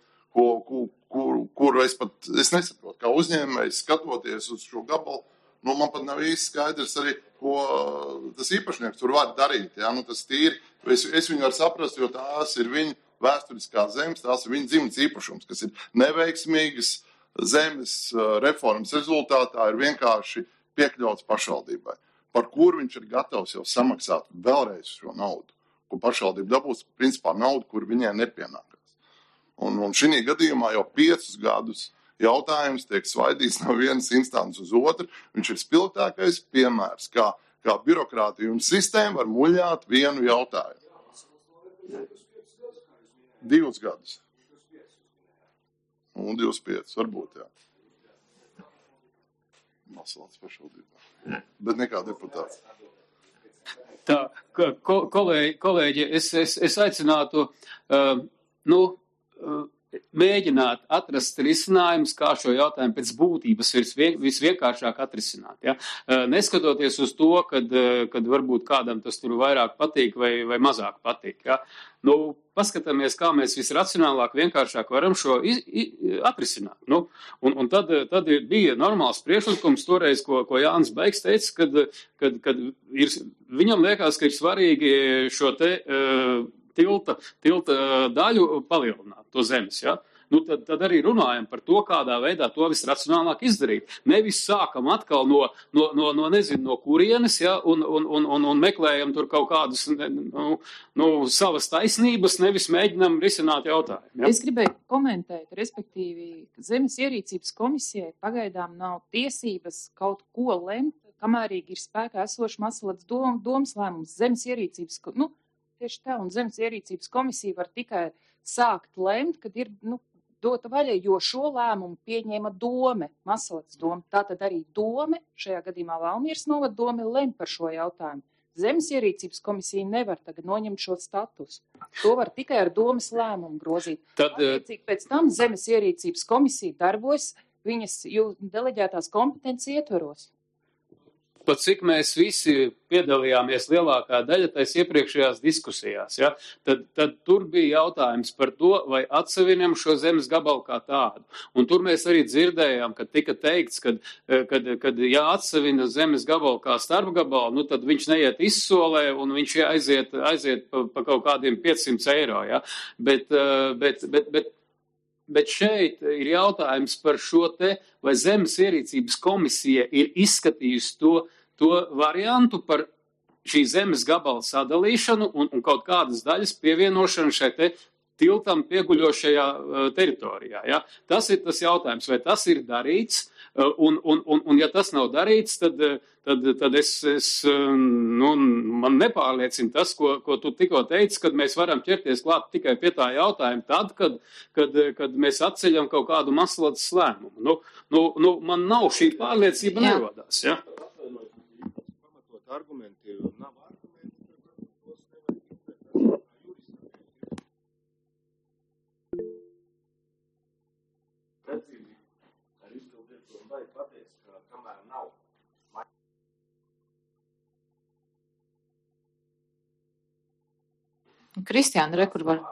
kuru es nesaprotu, kā uzņēmējs skatoties uz šo gabalu. Man pat nav īsti skaidrs arī, ko tas īpašnieks tur var darīt. Ja? Tas tīri, es viņu varu saprast, jo tās ir viņa vēsturiskā zemes, tās ir viņa dzimtas īpašums, kas ir neveiksmīgas zemes reformas rezultātā, ir vienkārši piekļauts pašvaldībai, par kuru viņš ir gatavs jau samaksāt vēlreiz šo naudu, ko pašvaldība dabūs, principā naudu, kur viņai nepienākās. Un šī gadījumā jau 5 gadus jautājums tiek svaidīts no vienas instances uz otru. Viņš ir spilgtākais piemērs, kā birokrātija un sistēma var muļāt vienu jautājumu. 2 gadus. Un 25, varbūt, jā. Mazsalces pašvaldībā. Bet nekā deputāts. Tā, kolēģi, es aicinātu, mēģināt atrast risinājumus, kā šo jautājumu pēc būtības visvienkāršāk atrisināt. Ja? Neskatoties uz to, kad varbūt kādam tas tur vairāk patīk vai mazāk patīk. Ja? Paskatāmies, kā mēs visracionālāk, vienkāršāk varam šo atrisināt. Un tad bija normāls priekšlikums toreiz, ko Jānis Baigs teica, kad viņam liekas, ka ir svarīgi šo te tilta daļu palielināt to zemes, ja? Tad arī runājam par to, kādā veidā to visracionālāk izdarīt. Nevis sākam atkal no kurienes, ja? un meklējam tur kaut kādas savas taisnības, nevis mēģinam risināt jautājumu. Ja? Es gribēju komentēt, respektīvi, zemes ierīcības komisijai pagaidām nav tiesības kaut ko lemt, kamērīgi ir spēkā esoši Masalats domas lēmums. Zemes ierīcības, tieši tā, un zemes ierīcības komisija var tikai sākt lemt, kad ir, dota vaļa, jo šo lēmumu pieņēma dome, Masalats doma. Tātad arī dome, šajā gadījumā Valmieras novada dome, lem par šo jautājumu. Zemes ierīcības komisija nevar tagad noņemt šo statusu. To var tikai ar domas lēmumu grozīt. Attiecīgi pēc tam zemes ierīcības komisija darbojas viņas deleģētās kompetences ietveros. Pat cik mēs visi piedalījāmies lielākā daļa tais iepriekšējās diskusijās, ja? Tad tur bija jautājums par to, vai atsevinam šo zemes gabalu kā tādu. Un tur mēs arī dzirdējām, ka tika teikts, kad jāatsevina zemes gabalu kā starpgabalu, tad viņš neiet izsolē un viņš aiziet pa kaut kādiem 500 eiro. Ja? Bet šeit ir jautājums par šo te, vai zemes ierīcības komisija ir izskatījusi to variantu par šī zemes gabala sadalīšanu un kaut kādas daļas pievienošanu šai te tiltam pieguļošajā teritorijā. Ja? Tas ir tas jautājums, vai tas ir darīts, un ja tas nav darīts, tad man nepārliecina tas, ko tu tikko teici, kad mēs varam ķerties klāt tikai pie tā jautājuma tad, kad mēs atceļam kaut kādu Masalats lēmumu. Man nav šī pārliecība nerodās. Ja? Pamatot argumenti nav argumenti, precīzi ar izpildītu un vajag pateikt, ka kamēr nav. Kristiāna, kur var?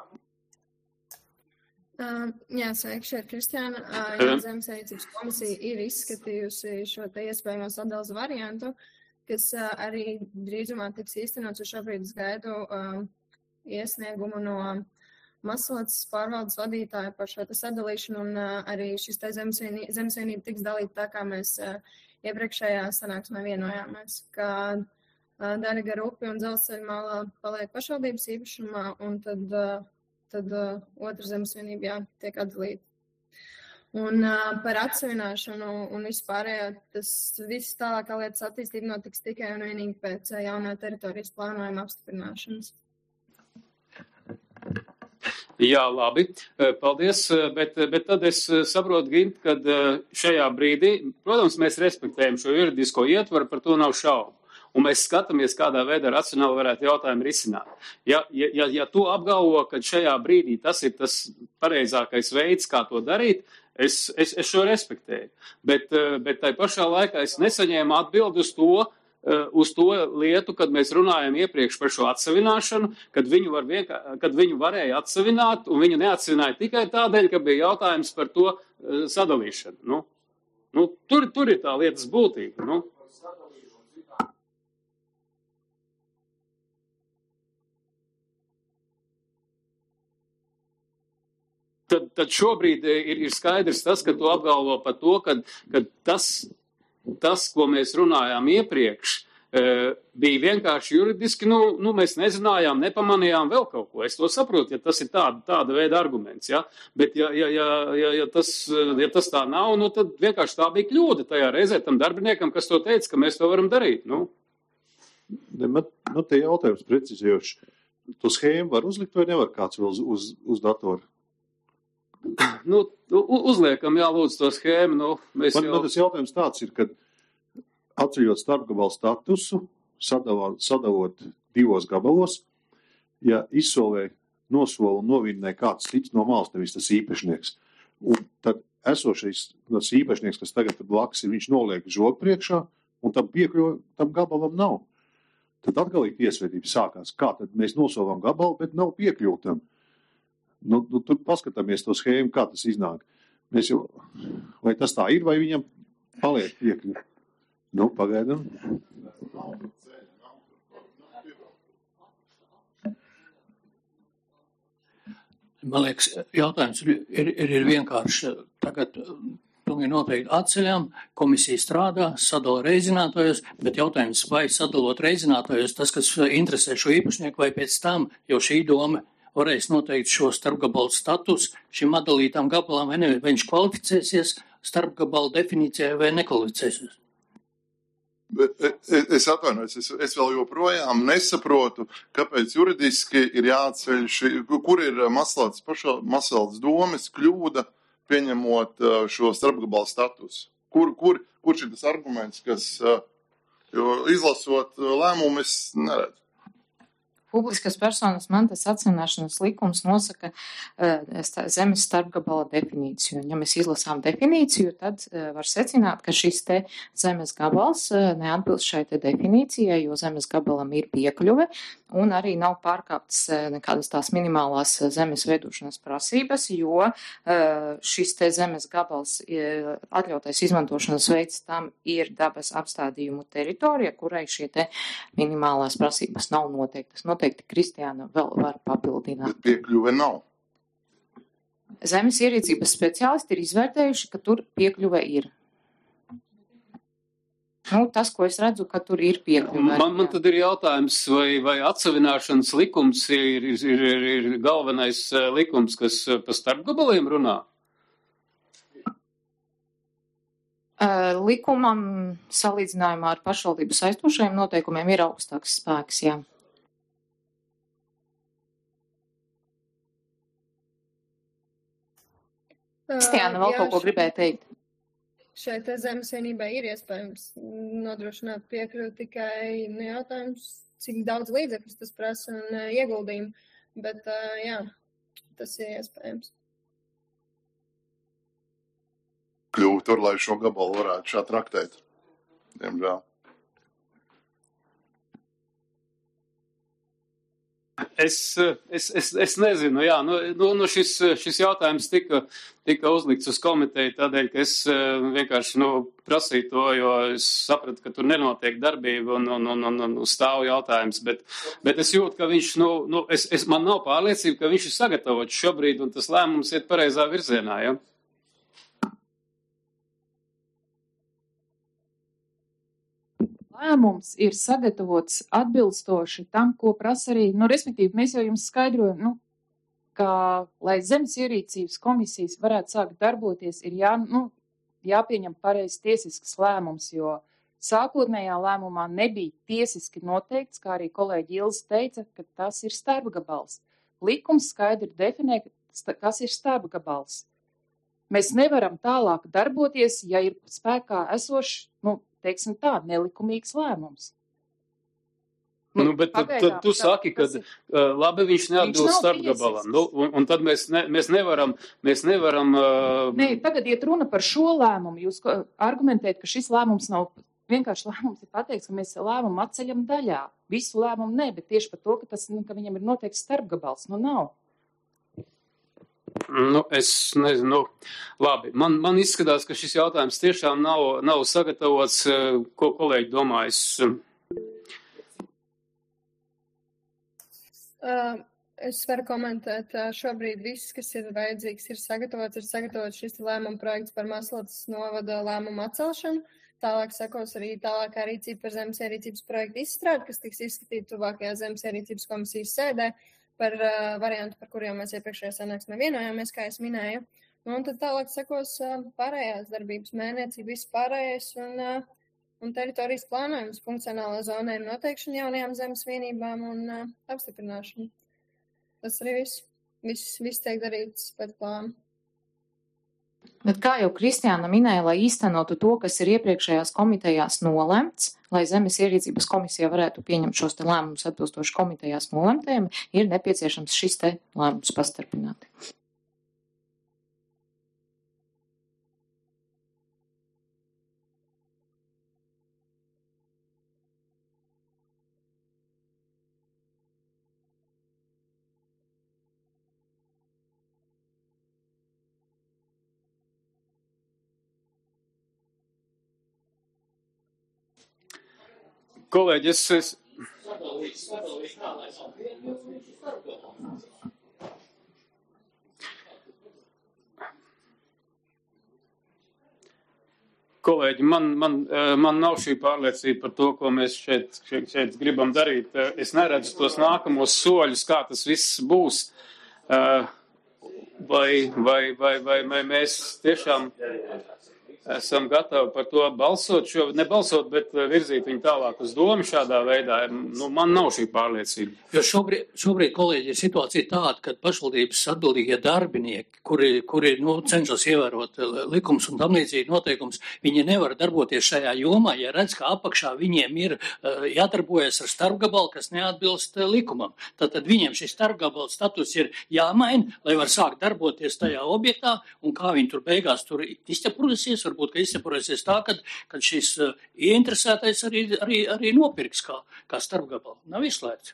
Jā, sveiki, šeit Kristiāna. Zemes ierīcības komisija ir izskatījusi šo te iespējamo sadalas variantu, kas arī drīzumā tiks īstenots, jo šobrīd es gaidu iesniegumu no Masalats pārvaldes vadītāja par šo te sadalīšanu, un arī šis te zemesvienība tiks dalīta tā, kā mēs iepriekšējā sanāksmē vienojāmies, ka daļa gar upi un dzelzceļa malā paliek pašvaldības īpašumā, un tad otra zemesvienība tiek atdalīta. Un par atsevināšanu un vispārējo, tas viss tālākā lietas attīstība notiks tikai un vienīgi pēc jaunā teritorijas plānojuma apstiprināšanas. Jā, labi, paldies, bet tad es saprotu, Gint, kad šajā brīdī, protams, mēs respektējam šo juridisko ietvaru, par to nav šaubu. Un mēs skatāmies, kādā veidā racionāli varētu jautājumu risināt. Ja tu apgalvo, ka šajā brīdī tas ir tas pareizākais veids, kā to darīt, es šo respektēju. Bet tai pašā laikā es nesaņēmu atbildi uz to lietu, kad mēs runājam iepriekš par šo atsevināšanu, kad viņu varēja atsevināt, un viņu neatsevināja tikai tādēļ, ka bija jautājums par to sadalīšanu. Tur ir tā lietas būtība. Tad šobrīd ir skaidrs tas, ka tu apgalvo par to, ka tas, ko mēs runājām iepriekš, bija vienkārši juridiski, mēs nezinājām, nepamanījām vēl kaut ko. Es to saprotu, ja tas ir tāda veida arguments, ja? Bet ja tas tā nav, tad vienkārši tā bija kļūda tajā reizē tam darbiniekam, kas to teica, ka mēs to varam darīt. Man te jautājums precizējoši. To schēmu var uzlikt vai nevar kāds vēl uz datoru? Uzliekam, lūdzu, to schēmu. Man tas jautājums tāds ir, ka atceļot starpgabalu statusu, sadalot 2 gabalos, ja izsolē, nosola un novinnē kāds cits no malas, nevis tas īpašnieks. Un tad esošais tas īpašnieks, kas tagad blakus ir, viņš noliek žogu priekšā, un tam piekļuva tam gabalam nav. Tad atkal ir tiesvedība sākās. Kā tad mēs nosolam gabalu, bet nav piekļūtam? Nu, tur paskatāmies to schēmu, kā tas iznāk. Mēs jau, vai tas tā ir, vai viņam paliek piekļuva? Nu, pagaidām. Man liekas, jautājums ir vienkārši. Tagad pilnīgi noteikti atceļam, komisija strādā, sadala reizinātājos, bet jautājums, vai sadalot reizinātājos tas, kas interesē šo īpašnieku, vai pēc tam jau šī doma varēs noteikt šo starpgabalu status šim atdalītām gabalām, vai ne, vai viņš kvalificēsies starpgabalu definīcijai vai nekvalificēsies. Es atvainojos, es vēl joprojām nesaprotu, kāpēc juridiski ir jāatceļ kur ir Masaldas domes kļūda pieņemot šo starpgabalu statusu. Kurš ir tas arguments, kas, jo izlasot lēmumu, es neredzu. Publiskas personas mantas atsevināšanas likums nosaka zemes starpgabala definīciju. Ja mēs izlasām definīciju, tad var secināt, ka šis te zemes gabals neatbilst šai te definīcijai, jo zemes gabalam ir piekļuve un arī nav pārkāptas nekādas tās minimālās zemes veidošanas prasības, jo šis te zemes gabals atļautais izmantošanas veids tam ir dabas apstādījumu teritorija, kurai šie te minimālās prasības nav noteiktas. Noteikti Kristiāna vēl var papildināt. Bet piekļuve nav. Zemes ierīcības speciālisti ir izvērtējuši, ka tur piekļuve ir. Nu, tas, ko es redzu, ka tur ir piekļuve. Man tad ir jautājums, vai atsevināšanas likums ir galvenais likums, kas pa starpgabaliem runā? Likumam salīdzinājumā ar pašvaldību saistošajiem noteikumiem ir augstāks spēks, jā. Kristiāna vēl kaut ko gribēja teikt. Šai te zemes vienībai ir iespējams nodrošināt piekļuvi, tikai jautājums, cik daudz līdzekļus tas prasa un ieguldījumu, bet jā, tas ir iespējams. Kļuvu tur, lai šo gabalu varētu šā traktēt. Diemžēl. Es nezinu, jā, šis jautājums tika uzlikts uz komiteju tādēļ, ka es vienkārši prasīju to, jo es sapratu, ka tur nenotiek darbība un stāv jautājums, bet es jūtu, ka viņš, man nav pārliecība, ka viņš ir sagatavots šobrīd un tas lēmums iet pareizā virzienā, ja? Lēmums ir sagatavots atbilstoši tam, ko prasa arī, respektīvi, mēs jau jums skaidrojam, ka, lai zemes ierīcības komisijas varētu sākt darboties, ir jāpieņem pareizs tiesisks lēmums, jo sākotnējā lēmumā nebija tiesiski noteikts, kā arī kolēģi Ilze teica, ka tas ir starpgabals. Likums skaidri definē, kas ir starpgabals. Mēs nevaram tālāk darboties, ja ir spēkā esošs, teiksim tā, nelikumīgs lēmums. Bet tad tu saki, ka labi viņš neatbilst starpgabalam. Un tad mēs nevaram. Nē, tagad iet runa par šo lēmumu. Jūs argumentējat, ka šis lēmums nav vienkārši lēmums, ir pateikts, ka mēs lēmumu atceļam daļā. Visu lēmumu ne, bet tieši par to, ka viņam ir noteikts starpgabals. Nav. Es nezinu, labi. Man izskatās, ka šis jautājums tiešām nav sagatavots, ko kolēģi domājas. Es varu komentēt, šobrīd viss, kas ir vajadzīgs, ir sagatavots šis lēmuma projekts par Masaldas novada lēmumu atcelšanu. Tālāk sekos arī tālākā rīcība par zemes ierīcības projektu izstrādi, kas tiks izskatīta tuvākajā zemes ierīcības komisijas sēdē. Par variantu, par kuriem mēs iepriekšējā sanāksmē vienojāmies, kā es minēju. Un tad tālāk sekos pārējās darbības mēnēcība, viss pārējais un teritorijas plānojums, funkcionālā zonējuma noteikšana jaunajām zemes vienībām un apstiprināšana. Tas arī viss tiek darīts pēc plāna. Bet kā jau Kristiāna minēja, lai īstenotu to, kas ir iepriekšējās komitejās nolemts, lai Zemes ierīcības komisija varētu pieņemt šos te lēmumus atbilstoši komitejās nolemtajiem, ir nepieciešams šis te lēmums pastarpināti. Kolēģi, Kolēģi, man nav šī pārliecība par to, ko mēs šeit gribam darīt. Es neredzu tos nākamos soļus, kā tas viss būs. Vai mēs tiešām esam gatavi par to balsot, nebalsot, bet virzīt viņu tālāk uz domu šādā veidā. Man nav šī pārliecība. Jo šobrīd, kolēģi, ir situācija tāda, ka pašvaldības atbildīgie darbinieki, kuri cenšas ievērot likums un tam līdzīgi noteikums, viņi nevar darboties šajā jomā, ja redz, ka apakšā viņiem ir jādarbojas ar starpgabalu, kas neatbilst likumam. Tad viņiem šis starpgabala status ir jāmaina, lai var sākt darboties tajā objektā, un kā viņi tur beigās tur izķepursies, varbūt, ka izķepursies tā, kad šis ieinteresētais arī nopirks kā starpgabalu. Nav izslēgts.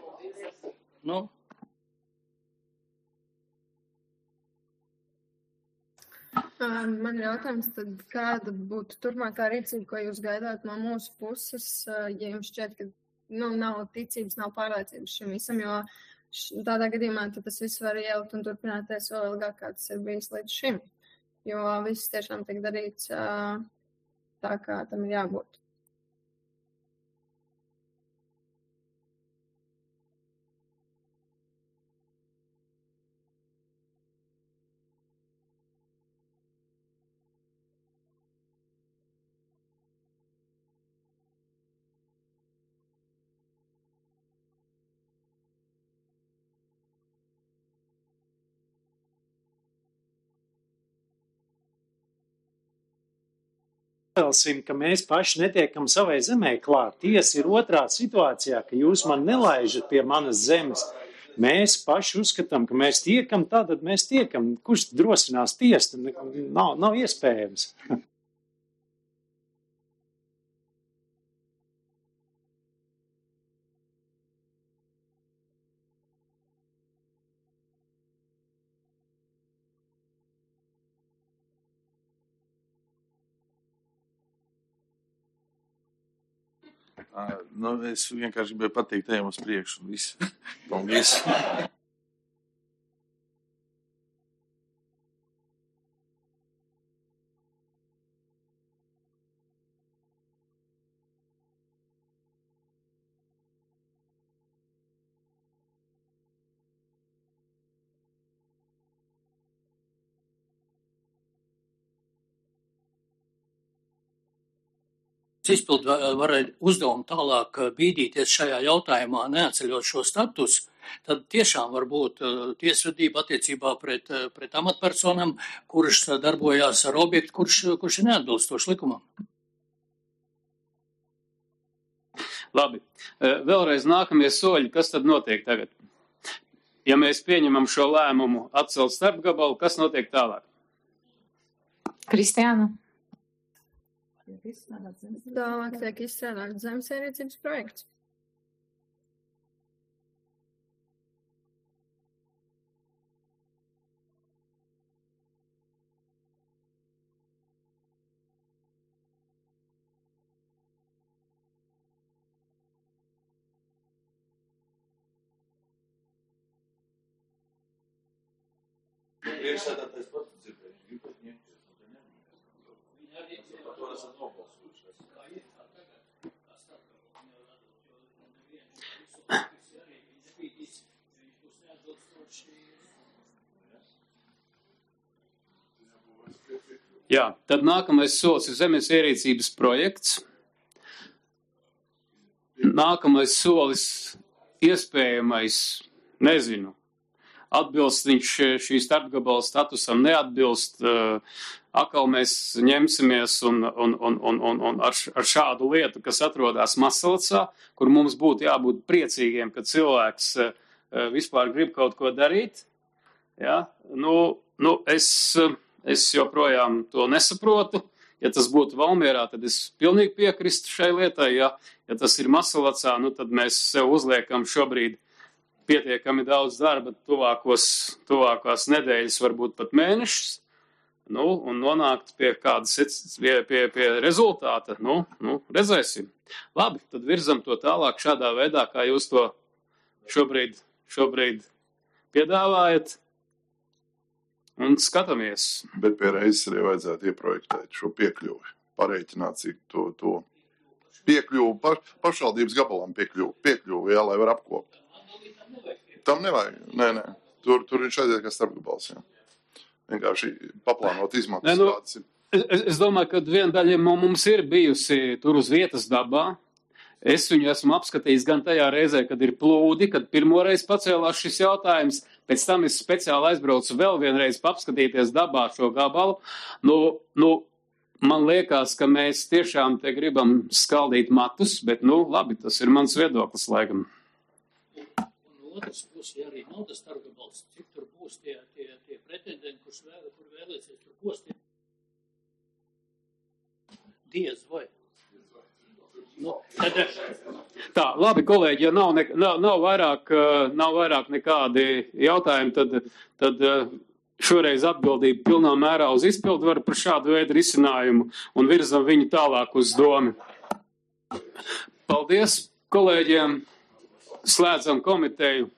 Man ir jautājums, tad kāda būtu turpmākā rīcība, ko jūs gaidāt no mūsu puses, ja jums šķiet, ka nav ticības, nav pārliecības šim visam, jo tādā gadījumā tas viss var ielikt un turpināties vēl ilgāk, kā tas ir bijis līdz šim, jo viss tiešām tiek darīts tā, kā tam ir jābūt. Nevelsim, ka mēs paši netiekam savai zemē klāt. Tiesa ir otrā situācijā, ka jūs man nelaižat pie manas zemes. Mēs paši uzskatām, ka mēs tiekam, tātad mēs tiekam. Kurš drošinās tiest? Nav iespējams. Es vienkārši gribēju pateikt, ejam uz priekšu un viss. Paldies. Izpildu varai uzdevumu tālāk bīdīties šajā jautājumā, neatceļot šo statusu, tad tiešām var būt tiesvedība attiecībā pret amatpersonām, kurš darbojās ar objektu, kurš ir neatbilstoši likumam. Labi. Vēlreiz nākamie soļi, kas tad notiek tagad? Ja mēs pieņemam šo lēmumu atcelt starpgabalu, kas notiek tālāk? Kristiāna? Tālāk tiek izstrādāts zemes ierīcības projekts. Priekšsēdētājs pats dzirdēja, viņš grib pat ņemties, un te nemanīties. Par to esam nobalsojuši. Jā, tad nākamais solis ir zemes ierīcības projekts. Nākamais solis iespējamais, nezinu, atbilst viņš šī starpgabala statusam, neatbilst. Atkal mēs ņemsimies un ar šādu lietu, kas atrodas Masalacā, kur mums būtu jābūt priecīgiem, ka cilvēks vispār grib kaut ko darīt. Ja? Es joprojām to nesaprotu. Ja tas būtu Valmierā, tad es pilnīgi piekristu šai lietai. Ja tas ir Masalacā, tad mēs sev uzliekam šobrīd pietiekami daudz darba, tuvākās nedēļas, varbūt pat mēnešus, un nonākt pie kādas, pie rezultāta. Redzēsim. Labi, tad virzam to tālāk šādā veidā, kā jūs to šobrīd piedāvājat. Un skatāmies. Bet pie reizes arī vajadzētu ieprojektēt šo piekļuvi, parēķināt, cik to piekļuvi, pašvaldības gabalam piekļuvi, jā, lai var apkopt. Tam nevajag, nē. Tur viņš aiziet kā starpgabals, jā. Vienkārši paplānot izmaksas tādas ir. Es domāju, ka viena daļa mums ir bijusi tur uz vietas dabā. Es viņu esmu apskatījis gan tajā reizē, kad ir plūdi, kad pirmoreiz pacēlās šis jautājums, pēc tam es speciāli aizbraucu vēl vienreiz apskatīties dabā šo gabalu. Man liekas, ka mēs tiešām te gribam skaldīt matus, bet, labi, tas ir mans viedoklis, laikam. Un otrs pusi arī nav tas starpgabals, cik tur būs tie pretendenti, kur vēlēsies tur postīt. Diez vai. Tā, labi, kolēģi, ja nav vairāk nekādi jautājumi, tad šoreiz atbildība pilnā mērā uz izpildvaru par šādu veidu risinājumu un virzam viņu tālāk uz domu. Paldies kolēģiem, slēdzam komiteju.